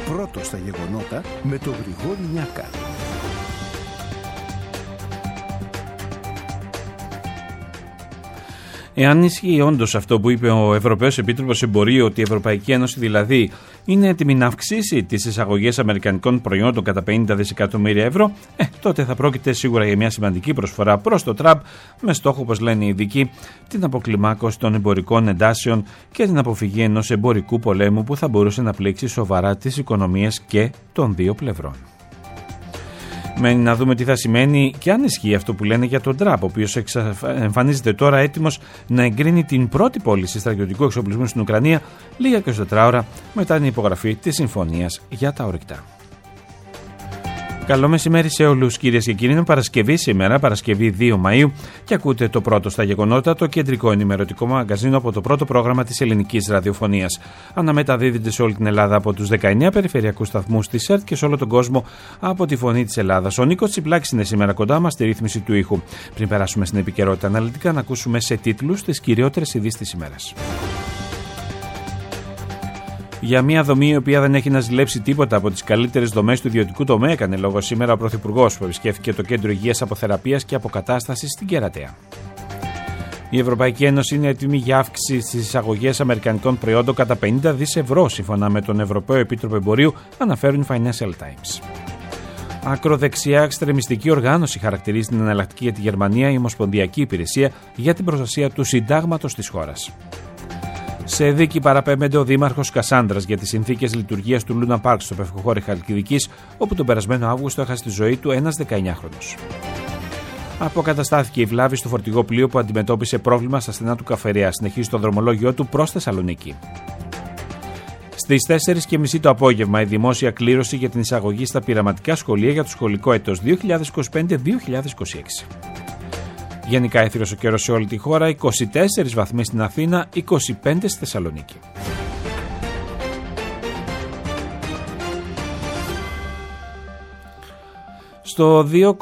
πρώτο στα γεγονότα με τον Γρηγόρη Νιάκα. Εάν ισχύει όντως αυτό που είπε ο Ευρωπαίος Επίτροπος Εμπορίου, ότι η Ευρωπαϊκή Ένωση δηλαδή είναι έτοιμη να αυξήσει τις εισαγωγές αμερικανικών προϊόντων κατά 50 δισεκατομμύρια ευρώ, τότε θα πρόκειται σίγουρα για μια σημαντική προσφορά προς το Τραμπ, με στόχο, όπως λένε οι ειδικοί, την αποκλιμάκωση των εμπορικών εντάσεων και την αποφυγή ενός εμπορικού πολέμου που θα μπορούσε να πλήξει σοβαρά τις οικονομίες και των δύο πλευρών. Μένει να δούμε τι θα σημαίνει και αν ισχύει αυτό που λένε για τον Τραμπ, ο οποίος εμφανίζεται τώρα έτοιμος να εγκρίνει την πρώτη πώληση στρατιωτικού εξοπλισμού στην Ουκρανία λίγα και 24 ώρα μετά την υπογραφή της συμφωνίας για τα ορυκτά. Καλό μεσημέρι σε όλους, κυρίες και κύριοι. Είναι Παρασκευή σήμερα, Παρασκευή 2 Μαΐου, και ακούτε το πρώτο στα γεγονότα, το κεντρικό ενημερωτικό μαγκαζίνο από το πρώτο πρόγραμμα της ελληνικής ραδιοφωνίας. Αναμεταδίδεται σε όλη την Ελλάδα από τους 19 περιφερειακούς σταθμούς της ΕΡΤ και σε όλο τον κόσμο από τη Φωνή της Ελλάδας. Ο Νίκος Τσιπλάκης είναι σήμερα κοντά μας στη ρύθμιση του ήχου. Πριν περάσουμε στην επικαιρότητα αναλυτικά, να ακούσουμε σε τίτλους τις κυριότερες ειδήσεις της ημέρας. Για μια δομή η οποία δεν έχει να ζηλέψει τίποτα από τις καλύτερες δομές του ιδιωτικού τομέα, έκανε λόγο σήμερα ο Πρωθυπουργός, που επισκέφθηκε το Κέντρο Υγείας Αποθεραπείας και Αποκατάστασης στην Κερατέα. Η Ευρωπαϊκή Ένωση είναι έτοιμη για αύξηση στις εισαγωγές αμερικανικών προϊόντων κατά 50 δις ευρώ, σύμφωνα με τον Ευρωπαίο Επίτροπο Εμπορίου, αναφέρουν οι Financial Times. Ακροδεξιά εξτρεμιστική οργάνωση χαρακτηρίζει την εναλλακτική για τη Γερμανία η Ομοσπονδιακή Υπηρεσία για την Προστασία του Συντάγματος της χώρας. Σε δίκη παραπέμπεται ο Δήμαρχος Κασάνδρας για τις συνθήκες λειτουργίας του Λούνα Πάρκ στο Πευκοχώρι Χαλκιδικής, όπου τον περασμένο Αύγουστο έχασε τη ζωή του ένας 19χρονος. Αποκαταστάθηκε η βλάβη στο φορτηγό πλοίο που αντιμετώπισε πρόβλημα στα στενά του Καφερέα. Συνεχίζει το δρομολόγιο του προς Θεσσαλονίκη. Στις 4:30 το απόγευμα η δημόσια κλήρωση για την εισαγωγή στα πειραματικά σχολεία για το σχολικό έτος 2025-2026. Γενικά έθυρος ο καιρός σε όλη τη χώρα, 24 βαθμοί στην Αθήνα, 25 στη Θεσσαλονίκη. Στο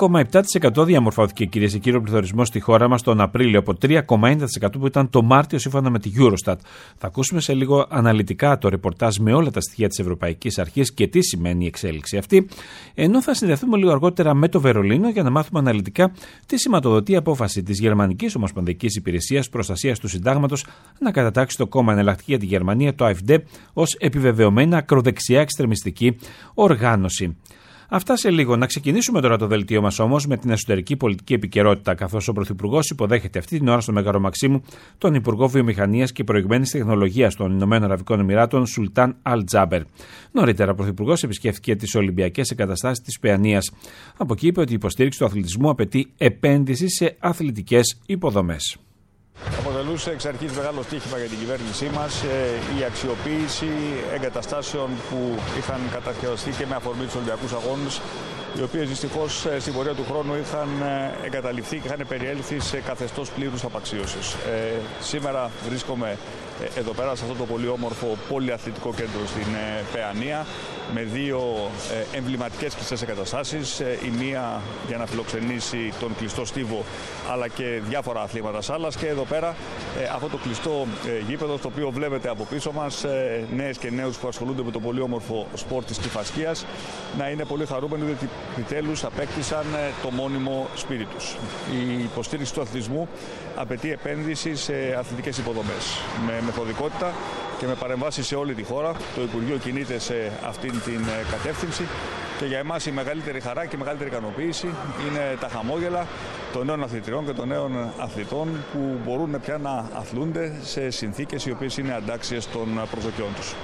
2,7% διαμορφώθηκε, κυρίες και κύριοι, ο πληθωρισμός στη χώρα μας τον Απρίλιο, από 3,1% που ήταν το Μάρτιο σύμφωνα με τη Eurostat. Θα ακούσουμε σε λίγο αναλυτικά το ρεπορτάζ με όλα τα στοιχεία της Ευρωπαϊκής Αρχής και τι σημαίνει η εξέλιξη αυτή, ενώ θα συνδεθούμε λίγο αργότερα με το Βερολίνο για να μάθουμε αναλυτικά τι σηματοδοτεί η απόφαση της Γερμανικής Ομοσπονδιακής Υπηρεσίας Προστασίας του Συντάγματος να κατατάξει το κόμμα Εναλλακτική για τη Γερμανία, το AfD, ως επιβεβαιωμένη ακροδεξιά εξτρεμιστική οργάνωση. Αυτά σε λίγο. Να ξεκινήσουμε τώρα το δελτίο μας όμως με την εσωτερική πολιτική επικαιρότητα, καθώς ο Πρωθυπουργός υποδέχεται αυτή την ώρα στο Μέγαρο Μαξίμου τον Υπουργό Βιομηχανίας και Προηγμένης Τεχνολογίας των Ηνωμένων Αραβικών Εμιράτων, Σουλτάν Αλ Τζάμπερ. Νωρίτερα, ο Πρωθυπουργός επισκέφθηκε τις Ολυμπιακές Εγκαταστάσεις της Παιανίας. Από εκεί είπε ότι η υποστήριξη του αθλητισμού απαιτεί επένδυση σε αθλητικές υποδομές. Αποτελούσε εξ αρχής μεγάλο στοίχημα για την κυβέρνησή μας η αξιοποίηση εγκαταστάσεων που είχαν κατασκευαστεί και με αφορμή τους Ολυμπιακούς Αγώνες, οι οποίες δυστυχώς στην πορεία του χρόνου είχαν εγκαταλειφθεί και είχαν περιέλθει σε καθεστώς πλήρους απαξίωσης. Σήμερα βρίσκομαι εδώ πέρα σε αυτό το πολύ όμορφο πολυαθλητικό κέντρο στην Παιανία, με δύο εμβληματικές κλειστές εγκαταστάσεις, η μία για να φιλοξενήσει τον κλειστό στίβο αλλά και διάφορα αθλήματα σάλας, και εδώ πέρα αυτό το κλειστό γήπεδο, στο οποίο βλέπετε από πίσω μας νέες και νέους που ασχολούνται με το πολύ όμορφο σπορ της κυφασκίας, να είναι πολύ χαρούμενοι διότι επιτέλους απέκτησαν το μόνιμο σπίτι τους. Η υποστήριξη του αθλητισμού απαιτεί επένδυση σε αθλητικές υποδομές με μεθοδικότητα και με παρεμβάσεις σε όλη τη χώρα. Το Υπουργείο κινείται σε αυτήν την κατεύθυνση και για εμάς η μεγαλύτερη χαρά και η μεγαλύτερη ικανοποίηση είναι τα χαμόγελα των νέων αθλητριών και των νέων αθλητών που μπορούν πια να αθλούνται σε συνθήκες οι οποίες είναι αντάξιες των προσδοκιών τους.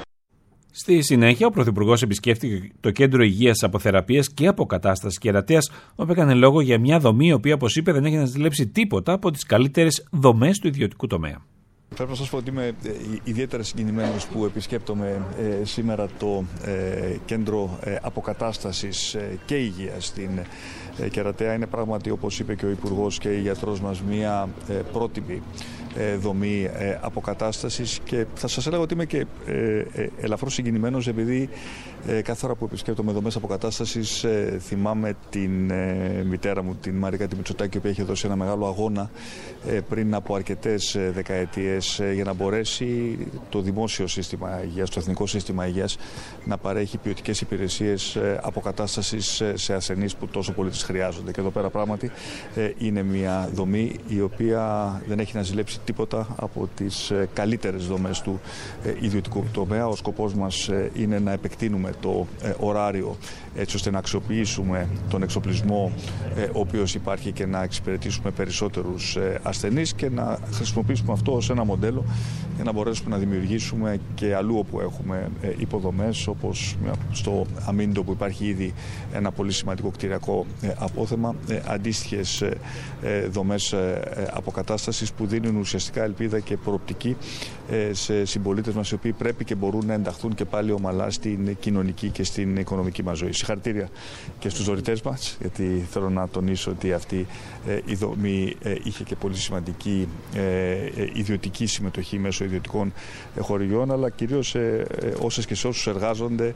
Στη συνέχεια, ο Πρωθυπουργός επισκέφθηκε το Κέντρο Υγείας Αποθεραπείας και Αποκατάστασης Κερατέας, όπου έκανε λόγο για μια δομή η οποία, όπως είπε, δεν έχει να ζηλέψει τίποτα από τις καλύτερες δομές του ιδιωτικού τομέα. Πρέπει να σας πω ότι είμαι ιδιαίτερα συγκινημένος που επισκέπτομαι σήμερα το Κέντρο Αποκατάστασης και Υγείας στην Κερατέα. Είναι πράγματι, όπως είπε και ο Υπουργός και η γιατρός μας, μια πρότυπη δομή αποκατάστασης, και θα σας έλεγα ότι είμαι και ελαφρώς συγκινημένος, επειδή κάθε φορά που επισκέπτομαι δομές αποκατάστασης θυμάμαι την μητέρα μου, την Μαρίκα τη Μητσοτάκη, η οποία είχε δώσει ένα μεγάλο αγώνα πριν από αρκετές δεκαετίες για να μπορέσει το δημόσιο σύστημα υγείας, το εθνικό σύστημα υγείας, να παρέχει ποιοτικές υπηρεσίες αποκατάστασης σε ασθενείς που τόσο πολύ τις χρειάζονται. Και εδώ πέρα πράγματι είναι μια δομή η οποία δεν έχει να ζηλέψει τίποτα από τις καλύτερες δομές του ιδιωτικού τομέα. Ο σκοπός μας είναι να επεκτείνουμε το ωράριο, έτσι ώστε να αξιοποιήσουμε τον εξοπλισμό ο οποίος υπάρχει και να εξυπηρετήσουμε περισσότερους ασθενείς, και να χρησιμοποιήσουμε αυτό ως ένα μοντέλο για να μπορέσουμε να δημιουργήσουμε και αλλού όπου έχουμε υποδομές, όπως στο Αμίντο που υπάρχει ήδη ένα πολύ σημαντικό κτηριακό απόθεμα, αντίστοιχες δομές αποκατάστασης που δίνουν ουσιαστικά ελπίδα και προοπτική σε συμπολίτες μας, οι οποίοι πρέπει και μπορούν να ενταχθούν και πάλι ομαλά στην κοινωνική και στην οικονομική μας ζωή. Συγχαρητήρια και στους δωρητές μας, γιατί θέλω να τονίσω ότι αυτή η δομή είχε και πολύ σημαντική ιδιωτική συμμετοχή μέσω ιδιωτικών χορηγιών, αλλά κυρίως όσες και σε όσους εργάζονται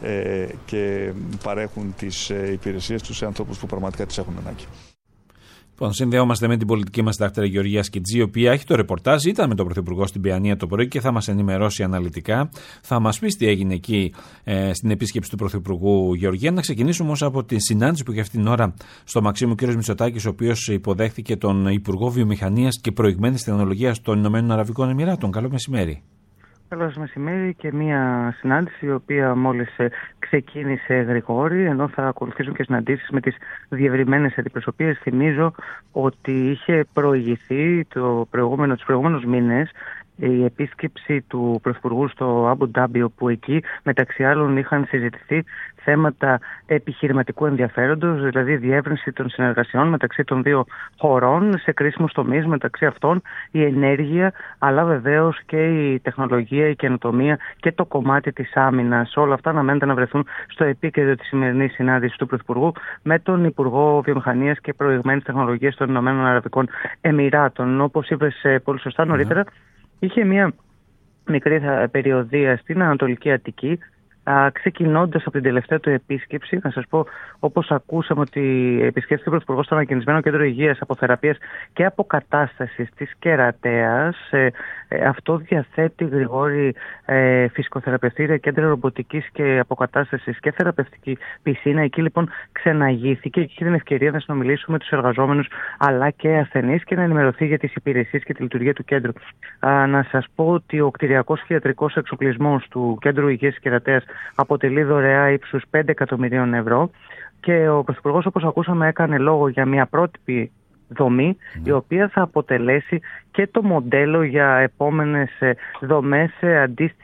και παρέχουν τις υπηρεσίες τους σε ανθρώπους που πραγματικά τις έχουν ανάγκη. Λοιπόν, συνδεόμαστε με την πολιτική μας συντάκτρια Γεωργία Σκιτζή, η οποία έχει το ρεπορτάζ. Ήταν με τον Πρωθυπουργό στην Παιανία το πρωί και θα μας ενημερώσει αναλυτικά. Θα μας πει τι έγινε εκεί στην επίσκεψη του Πρωθυπουργού. Γεωργία, να ξεκινήσουμε όμως από τη συνάντηση που είχε αυτή την ώρα στο Μαξίμου κ. Μητσοτάκης, ο οποίος υποδέχθηκε τον Υπουργό Βιομηχανίας και Προηγμένης Τεχνολογίας των Ηνωμένων Αραβικών Εμιράτων. Καλό μεσημέρι. Καλό μεσημέρι, και μία συνάντηση η οποία μόλις ξεκίνησε γρηγόρη, ενώ θα ακολουθήσουν και συναντήσεις με τις διευρυμένες αντιπροσωπείες. Θυμίζω ότι είχε προηγηθεί τους προηγούμενους μήνες η επίσκεψη του Πρωθυπουργού στο Αμπου Ντάμπι, όπου εκεί μεταξύ άλλων είχαν συζητηθεί θέματα επιχειρηματικού ενδιαφέροντος, δηλαδή διεύρυνση των συνεργασιών μεταξύ των δύο χωρών σε κρίσιμους τομείς, μεταξύ αυτών η ενέργεια, αλλά βεβαίως και η τεχνολογία, η καινοτομία και το κομμάτι της άμυνας. Όλα αυτά αναμένεται να βρεθούν στο επίκεντρο της σημερινής συνάντησης του Πρωθυπουργού με τον Υπουργό Βιομηχανίας και Προηγμένης Τεχνολογίας των Ηνωμένων Αραβικών Εμιράτων. Όπως είπες πολύ σωστά νωρίτερα, είχε μια μικρή περιοδεία στην Ανατολική Αττική, ξεκινώντας από την τελευταία του επίσκεψη. Να σας πω, όπως ακούσαμε, ότι επισκέφθηκε ο Πρωθυπουργός στο ανακαινισμένο κέντρο υγείας, αποθεραπείας και αποκατάστασης της Κερατέας. Αυτό διαθέτει, Γρηγόρη, φυσικοθεραπευτήρια, κέντρα ρομποτικής και αποκατάστασης και θεραπευτική πισίνα. Εκεί λοιπόν ξεναγήθηκε και είχε την ευκαιρία να συνομιλήσουμε με τους εργαζόμενους αλλά και ασθενείς και να ενημερωθεί για τις υπηρεσίες και τη λειτουργία του κέντρου. Να σας πω ότι ο κτηριακός και ιατρικός εξοπλισμός του Κέντρου Υγείας της Κερατέας αποτελεί δωρεά ύψους 5 εκατομμυρίων ευρώ, και ο Πρωθυπουργός, όπως ακούσαμε, έκανε λόγο για μια πρότυπη δομή, η οποία θα αποτελέσει και το μοντέλο για επόμενες δομές σε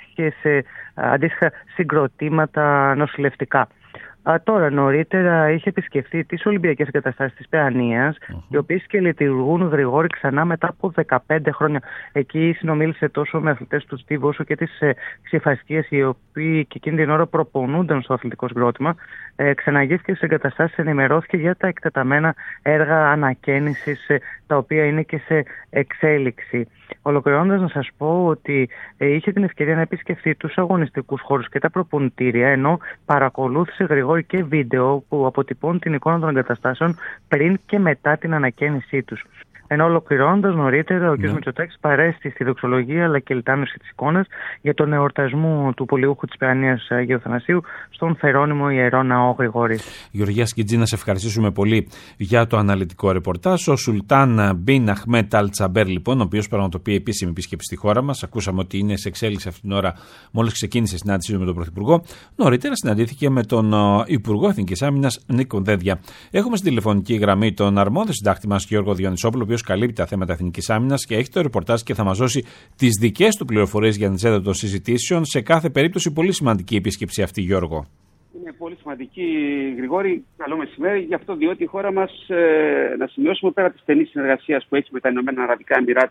αντίστοιχα συγκροτήματα νοσηλευτικά. Τώρα, νωρίτερα είχε επισκεφθεί τις Ολυμπιακές Εγκαταστάσεις της Παιανίας, οι οποίες και λειτουργούν, Γρηγόρη, ξανά μετά από 15 χρόνια. Εκεί συνομίλησε τόσο με αθλητές του Στίβου όσο και τις ξεφασκίες, οι οποίοι και εκείνη την ώρα προπονούνταν στο αθλητικό συγκρότημα. Ξαναγήθηκε στις εγκαταστάσεις, ενημερώθηκε για τα εκτεταμένα έργα ανακαίνησης, τα οποία είναι και σε εξέλιξη. Ολοκληρώνοντας, να σας πω ότι είχε την ευκαιρία να επισκεφθεί τους αγωνιστικούς χώρους και τα προπονητήρια, ενώ παρακολούθησε, Γρηγόρη, και βίντεο που αποτυπώνουν την εικόνα των εγκαταστάσεων πριν και μετά την ανακαίνησή τους. Ενώ ολοκληρώνοντας νωρίτερα, ο κ. Μητσοτάκης παρέστη στη δοξολογία αλλά και λιτάνωση της εικόνας για τον εορτασμό του πολιούχου της Παιανίας Αγίου Θανασίου στον Φερόνιμο Ιερό Ναό, Γρηγόρη. Γεωργία Σκιτζή, να σε ευχαριστήσουμε πολύ για το αναλυτικό ρεπορτάζ. Ο Σουλτάν Μπιν Αχμέτ Αλ Τσαμπέρ, λοιπόν, ο οποίος πραγματοποιεί επίσημη επίσκεψη στη χώρα μας. Ακούσαμε ότι είναι σε εξέλιξη αυτήν την ώρα, μόλις ξεκίνησε η συνάντησή με τον Πρωθυπουργό. Νωρίτερα συναντήθηκε με τον Υπουργό Εθνικής Άμυνας Νίκο Δένδια. Έχουμε στην τηλεφωνική γραμμή τον αρμόδιο συντάκτη μας, Γιώργο Διονυσόπουλο, καλύπτει τα θέματα εθνικής άμυνας και έχει το ρεπορτάζ και θα μας δώσει τις δικές του πληροφορίες για την ατζέντα των συζητήσεων. Σε κάθε περίπτωση, πολύ σημαντική επίσκεψη αυτή, Γιώργο. Είναι πολύ σημαντική, Γρηγόρη. Καλό μεσημέρι. Γι' αυτό, διότι η χώρα μας, να σημειώσουμε, πέρα της στενής συνεργασίας που έχει με τα Ηνωμένα Αραβικά Εμιράτα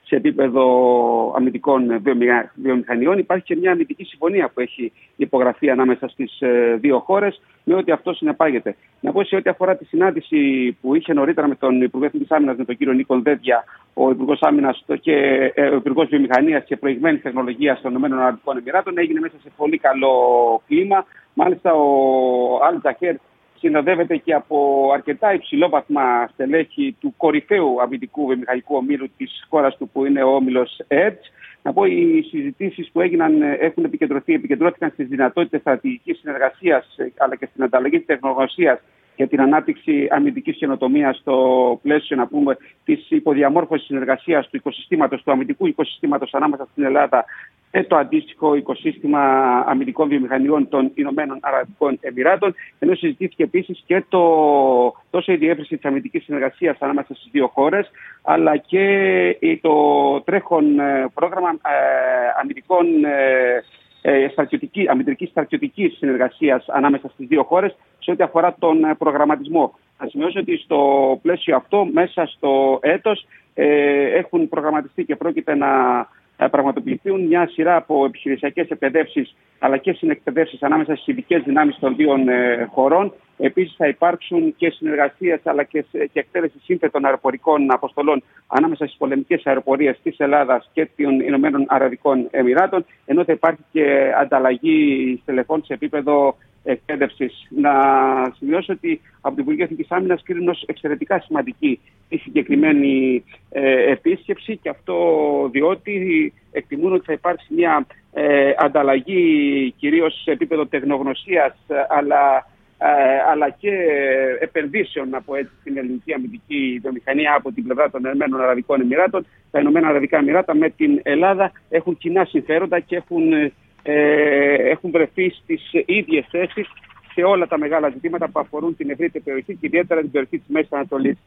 σε επίπεδο αμυντικών βιομηχανιών. Υπάρχει και μια αμυντική συμφωνία που έχει υπογραφεί ανάμεσα στις δύο χώρες, με ό,τι αυτό συνεπάγεται. Να πω σε ό,τι αφορά τη συνάντηση που είχε νωρίτερα με τον Υπουργό Εθνικής Άμυνας, με τον κύριο Νίκο Δέδια, ο Υπουργός Άμυνας και ο Υπουργός Βιομηχανίας και Προηγμένης Τεχνολογίας των ΗΠΑ, έγινε μέσα σε πολύ καλό κλίμα. Μάλιστα, ο Αλ Τζαχέρ συνοδεύεται και από αρκετά υψηλόβαθμα στελέχη του κορυφαίου αμυντικού βιομηχανικού ομίλου της χώρας του, που είναι ο όμιλος ΕΡΤΣ. Να πω, οι συζητήσεις που επικεντρώθηκαν στις δυνατότητες στρατηγικής συνεργασίας, αλλά και στην ανταλλαγή της τεχνογνωσίας για την ανάπτυξη αμυντικής καινοτομίας στο πλαίσιο, να πούμε, της υποδιαμόρφωσης συνεργασίας του οικοσυστήματος, του αμυντικού οικοσυστήματος ανάμεσα στην Ελλάδα και το αντίστοιχο οικοσύστημα αμυντικών βιομηχανιών των Ηνωμένων Αραβικών Εμιράτων. Ενώ συζητήθηκε επίσης και τόσο η διεύρυνση της αμυντικής συνεργασίας ανάμεσα στις δύο χώρες, αλλά και το τρέχον πρόγραμμα αμυντικής στρατιωτικής συνεργασίας ανάμεσα στις δύο χώρες σε ό,τι αφορά τον προγραμματισμό. Θα σημειώσω ότι στο πλαίσιο αυτό, μέσα στο έτος, έχουν προγραμματιστεί και πρόκειται να πραγματοποιηθούν μια σειρά από επιχειρησιακές εκπαιδεύσεις, αλλά και συνεκπαιδεύσεις ανάμεσα στις ειδικές δυνάμεις των δύο χωρών. Επίσης θα υπάρξουν και συνεργασίες, αλλά και εκτέλεση σύνθετων αεροπορικών αποστολών ανάμεσα στις πολεμικές αεροπορίες της Ελλάδας και των Ηνωμένων Αραβικών Εμιράτων, ενώ θα υπάρχει και ανταλλαγή στελεχών σε επίπεδο εκπαίδευσης. Να σημειώσω ότι από την Υπουργική Εθνικής Άμυνας κρίνουν ως εξαιρετικά σημαντική η συγκεκριμένη επίσκεψη, και αυτό διότι εκτιμούν ότι θα υπάρξει μια ανταλλαγή κυρίως σε επίπεδο τεχνογνωσίας, αλλά και επενδύσεων, από έτσι, στην ελληνική αμυντική βιομηχανία από την πλευρά των Ηνωμένων Αραβικών Εμιράτων. Τα Ηνωμένα Αραβικά Εμιράτα με την Ελλάδα έχουν κοινά συμφέροντα και έχουν βρεθεί στις ίδιες θέσεις σε όλα τα μεγάλα ζητήματα που αφορούν την ευρύτερη περιοχή και ιδιαίτερα την περιοχή της Μέσης Ανατολής.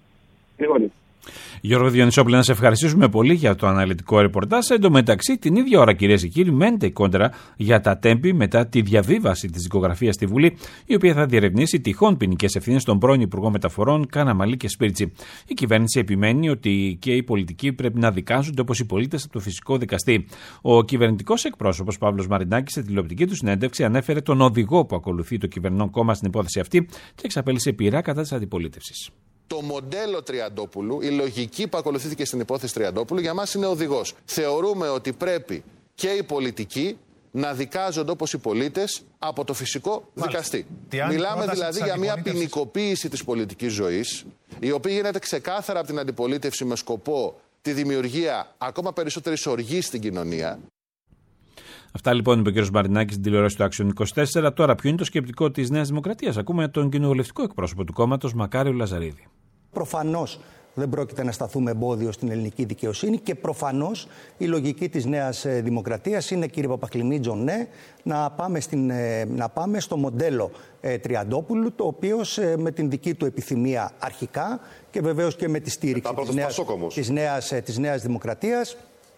Γιώργο Διονυσόπουλε, να σε ευχαριστήσουμε πολύ για το αναλυτικό ρεπορτάζ. Εν τω μεταξύ, την ίδια ώρα, κυρίες και κύριοι, μένεται η κόντρα για τα τέμπη μετά τη διαβίβαση της δικογραφίας στη Βουλή, η οποία θα διερευνήσει τυχόν ποινικές ευθύνες των πρώην Υπουργών Μεταφορών Καναμαλή και Σπίρτση. Η κυβέρνηση επιμένει ότι και οι πολιτικοί πρέπει να δικάζονται όπως οι πολίτες από το φυσικό δικαστή. Ο κυβερνητικός εκπρόσωπος Παύλος Μαρινάκης, σε τηλεοπτική του συνέντευξη, ανέφερε τον οδηγό που ακολουθεί το κυβερνών κόμμα στην υπόθεση αυτή και εξαπέλυσε πειρά κατά της αντιπολίτευσης. Το μοντέλο Τριαντόπουλου, η λογική που ακολουθήθηκε στην υπόθεση Τριαντόπουλου, για μας είναι οδηγός. Θεωρούμε ότι πρέπει και οι πολιτικοί να δικάζονται όπως οι πολίτες από το φυσικό δικαστή. Μιλάμε δηλαδή για μια ποινικοποίηση της πολιτικής ζωής, η οποία γίνεται ξεκάθαρα από την αντιπολίτευση με σκοπό τη δημιουργία ακόμα περισσότερης οργής στην κοινωνία. Αυτά λοιπόν είπε ο κ. Μαρινάκης στην τηλεόραση του Action 24. Τώρα, ποιο είναι το σκεπτικό της Νέας Δημοκρατίας? Ακούμε τον κοινοβουλευτικό εκπρόσωπο του κόμματος, Μακάριο Λαζαρίδη. Προφανώς δεν πρόκειται να σταθούμε εμπόδιο στην ελληνική δικαιοσύνη και προφανώς η λογική της Νέας Δημοκρατίας είναι, κύριε Παπαχλημίτζο, ναι, να πάμε στο μοντέλο Τριαντόπουλου, το οποίο με την δική του επιθυμία αρχικά και βεβαίως και με τη στήριξη της Νέας Δημοκρατίας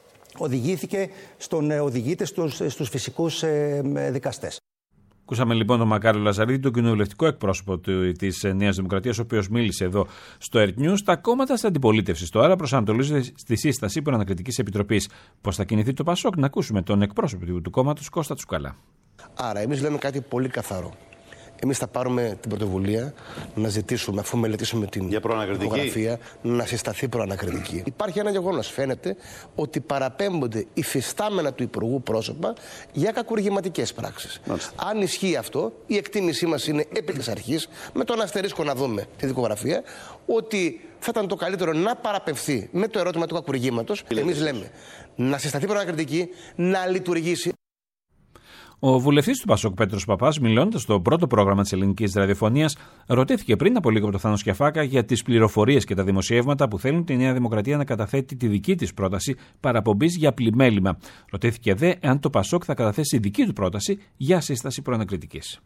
οδηγείται στους φυσικούς δικαστές. Ακούσαμε λοιπόν τον Μακάριο Λαζαρίδη, τον κοινοβουλευτικό εκπρόσωπο της Νέας Δημοκρατίας, ο οποίος μίλησε εδώ στο Earth News. Τα κόμματα της αντιπολίτευσης τώρα προσανατολίζονται στη σύσταση προανακριτικής επιτροπής. Πώς θα κινηθεί το ΠΑΣΟΚ? Να ακούσουμε τον εκπρόσωπο του κόμματος, Κώστα Τσουκαλά. Άρα, εμείς λέμε κάτι πολύ καθαρό. Εμείς θα πάρουμε την πρωτοβουλία να ζητήσουμε, αφού μελετήσουμε την δικογραφία, να συσταθεί προανακριτική. Υπάρχει ένα γεγονός. Φαίνεται ότι παραπέμπονται υφιστάμενα του Υπουργού πρόσωπα για κακουργηματικές πράξεις. Αν ισχύει αυτό, η εκτίμησή μας είναι επί της αρχής, με τον αστερίσκο να δούμε τη δικογραφία, ότι θα ήταν το καλύτερο να παραπευθεί με το ερώτημα του κακουργήματος. Εμείς λέμε να συσταθεί προανακριτική, να λειτουργήσει. Ο βουλευτής του ΠΑΣΟΚ, Πέτρος Παπάς, μιλώντας στο πρώτο πρόγραμμα της ελληνικής ραδιοφωνίας, ρωτήθηκε πριν από λίγο από το Θάνο Σκιαφάκα για τις πληροφορίες και τα δημοσιεύματα που θέλουν τη Νέα Δημοκρατία να καταθέτει τη δική της πρόταση παραπομπής για πλημέλημα. Ρωτήθηκε δε εάν το ΠΑΣΟΚ θα καταθέσει δική του πρόταση για σύσταση προανακριτικής.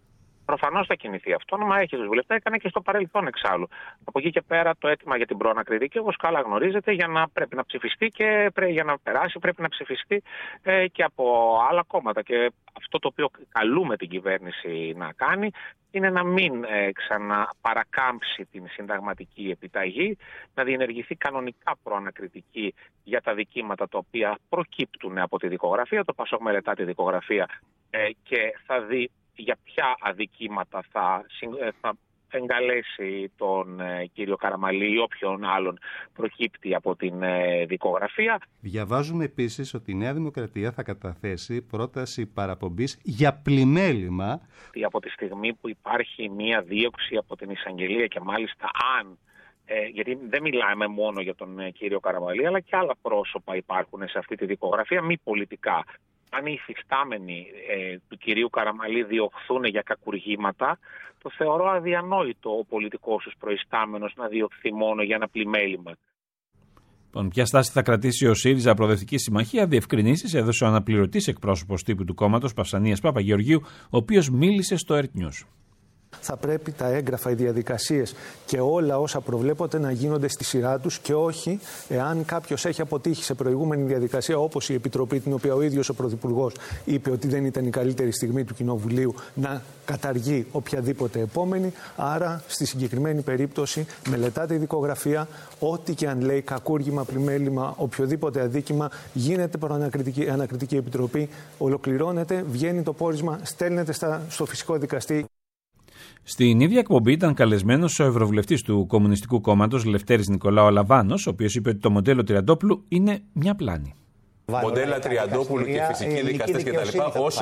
Προφανώς θα κινηθεί αυτόνομα, έχει τους βουλευτές, έκανε και στο παρελθόν εξάλλου. Από εκεί και πέρα το αίτημα για την προανακριτική, όπως καλά γνωρίζετε, για να πρέπει να ψηφιστεί και για να περάσει πρέπει να ψηφιστεί και από άλλα κόμματα. Και αυτό το οποίο καλούμε την κυβέρνηση να κάνει είναι να μην ξαναπαρακάμψει την συνταγματική επιταγή, να διενεργηθεί κανονικά προανακριτική για τα δικήματα τα οποία προκύπτουν από τη δικογραφία. Το ΠΑΣΟΚ μελετά τη δικογραφία και θα δει για ποια αδικήματα θα εγκαλέσει τον κύριο Καραμαλή ή όποιον άλλον προκύπτει από την δικογραφία. Διαβάζουμε επίσης ότι η Νέα Δημοκρατία θα καταθέσει πρόταση παραπομπής για πλημέλημα. Από τη στιγμή που υπάρχει μία δίωξη από την εισαγγελία και μάλιστα αν, γιατί δεν μιλάμε μόνο για τον κύριο Καραμαλή, αλλά και άλλα πρόσωπα υπάρχουν σε αυτή τη δικογραφία, μη πολιτικά. Αν οι υφιστάμενοι του κυρίου Καραμαλή διωχθούν για κακουργήματα, το θεωρώ αδιανόητο ο πολιτικός τους προϊστάμενος να διωχθεί μόνο για ένα πλημέλημα. Ποια στάση θα κρατήσει ο ΣΥΡΙΖΑ Προοδευτική Συμμαχία, διευκρινήσεις έδωσε ο αναπληρωτής εκπρόσωπος τύπου του κόμματος Παυσανίας Παπαγεωργίου, ο οποίος μίλησε στο ERT News. Θα πρέπει τα έγγραφα, οι διαδικασίες και όλα όσα προβλέπονται να γίνονται στη σειρά τους και όχι εάν κάποιος έχει αποτύχει σε προηγούμενη διαδικασία, όπως η Επιτροπή, την οποία ο ίδιος ο Πρωθυπουργός είπε ότι δεν ήταν η καλύτερη στιγμή του Κοινοβουλίου, να καταργεί οποιαδήποτε επόμενη. Άρα, στη συγκεκριμένη περίπτωση, μελετάται η δικογραφία, ό,τι και αν λέει κακούργημα, πλημέλημα, οποιοδήποτε αδίκημα, γίνεται ανακριτική επιτροπή, ολοκληρώνεται, βγαίνει το πόρισμα, στέλνεται στο φυσικό δικαστή. Στην ίδια εκπομπή ήταν καλεσμένος ο Ευρωβουλευτής του Κομμουνιστικού Κόμματος Λευτέρης Νικολάου Αλαβάνος, ο οποίος είπε ότι το μοντέλο Τριαντόπουλου είναι μια πλάνη. Μοντέλα Τριαντόπουλου και φυσικοί δικαστές κτλ.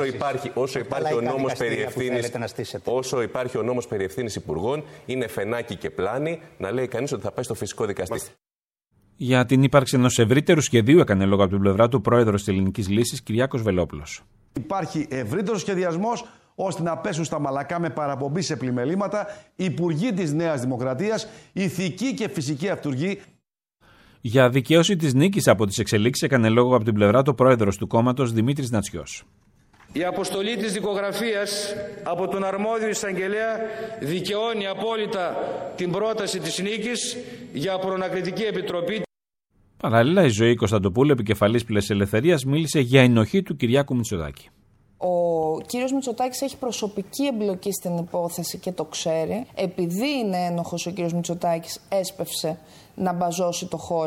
Όσο υπάρχει ο νόμος περί ευθύνης υπουργών, είναι φενάκι και πλάνη να λέει κανείς ότι θα πάει στο φυσικό δικαστή. Για την ύπαρξη ενός ευρύτερου σχεδίου έκανε λόγο από την πλευρά του πρόεδρος της Ελληνικής Λύσης, Κυριάκος Βελόπουλος. Υπάρχει ευρύτερος σχεδιασμός ώστε να πέσουν στα μαλακά με παραπομπή σε πλημελήματα υπουργοί της Νέας Δημοκρατίας, ηθικοί και φυσικοί αυτούργοι. Για δικαίωση της νίκης από τις εξελίξεις έκανε λόγο από την πλευρά του πρόεδρος του κόμματος Δημήτρης Νατσιός. Η αποστολή της δικογραφίας από τον αρμόδιο εισαγγελέα δικαιώνει απόλυτα την πρόταση της νίκης για προανακριτική επιτροπή. Παράλληλα, η Ζωή Κωνσταντοπούλου, επικεφαλής Πλεύσης Ελευθερίας, μίλησε για ενοχή του Κυριάκου Μητσοτάκη. Ο κύριος Μητσοτάκης έχει προσωπική εμπλοκή στην υπόθεση και το ξέρει. Επειδή είναι ένοχος ο κύριος Μητσοτάκης, έσπευσε να μπαζώσει το χώρο.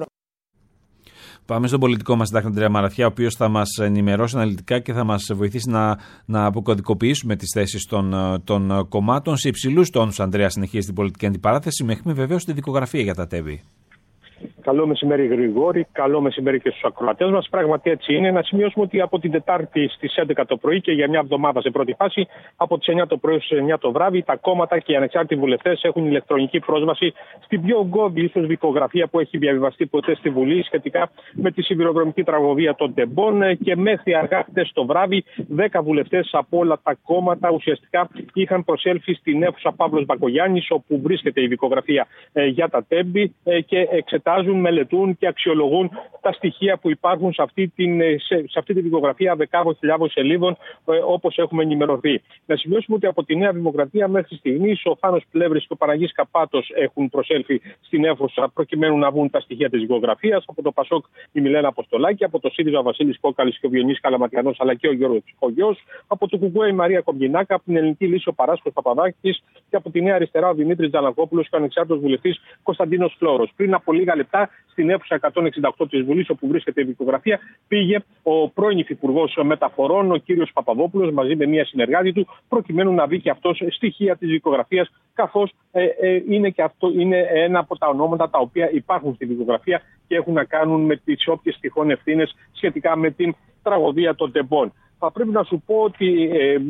Πάμε στον πολιτικό μας συντάκτη Ανδρέα Μαραθιά, ο οποίος θα μας ενημερώσει αναλυτικά και θα μας βοηθήσει να αποκωδικοποιήσουμε τις θέσεις των κομμάτων. Σε υψηλούς τόνους, Ανδρέα, συνεχίζει την πολιτική αντιπαράθεση, μέχρι βεβαίως τη δικογραφία για τα ΤΕΒΗ. Καλό μεσημέρι, Γρηγόρη. Καλό μεσημέρι και στους ακροατές μας. Πράγματι έτσι είναι. Να σημειώσουμε ότι από την Τετάρτη στις 11 το πρωί και για μια εβδομάδα σε πρώτη φάση, από τις 9 το πρωί στις 9 το βράδυ, τα κόμματα και οι ανεξάρτητοι βουλευτές έχουν ηλεκτρονική πρόσβαση στην πιο ογκώδη ίσως δικογραφία που έχει διαβιβαστεί ποτέ στη Βουλή σχετικά με τη σιδηροδρομική τραγωδία των Τεμπών. Και μέχρι αργά χτες το βράδυ, 10 βουλευτές από όλα τα κόμματα ουσιαστικά είχαν προσέλθει στην αίθουσα Παύλος Μπακογιάννης, όπου βρίσκεται η δικογραφία για τα Τέμπη και εξετάζουν, μελετούν και αξιολογούν τα στοιχεία που υπάρχουν σε αυτή τη δικογραφία δεκάδων χιλιάδων σελίδων, όπως έχουμε ενημερωθεί. Να σημειώσουμε ότι από τη Νέα Δημοκρατία μέχρι στιγμής ο Θάνος Πλεύρης και ο Παναγής Καπάτος έχουν προσέλθει στην αίθουσα προκειμένου να βγουν τα στοιχεία της δικογραφίας. Από το ΠΑΣΟΚ η Μιλένα Αποστολάκη, από το ΣΥΡΙΖΑ ο Βασίλης Κόκαλης και ο Διονύσης Καλαματιανός, αλλά και ο Γιώργος Ψυχογιός, από το ΚΚΕ η Μαρία Κομπινάκα, από την Ελληνική Λύση ο Παράσκος Παπαδάκης και από τη Νέα Αριστερά ο Δημήτρης Τζανακόπουλος και ο ανεξάρτητος βουλευτής Κωνσταντίνος Φλόρος. Πριν από λίγα λεπτά, στην αίθουσα 168 της Βουλής, όπου βρίσκεται η δικογραφία, πήγε ο πρώην Υφυπουργός Μεταφορών, ο κύριος Παπαδόπουλος, μαζί με μια συνεργάτη του, προκειμένου να βρει και αυτός στοιχεία της δικογραφίας, καθώς είναι και αυτό είναι ένα από τα ονόματα τα οποία υπάρχουν στη δικογραφία και έχουν να κάνουν με τις όποιες τυχόν ευθύνες σχετικά με την τραγωδία των Τεμπών. Θα πρέπει να σου πω ότι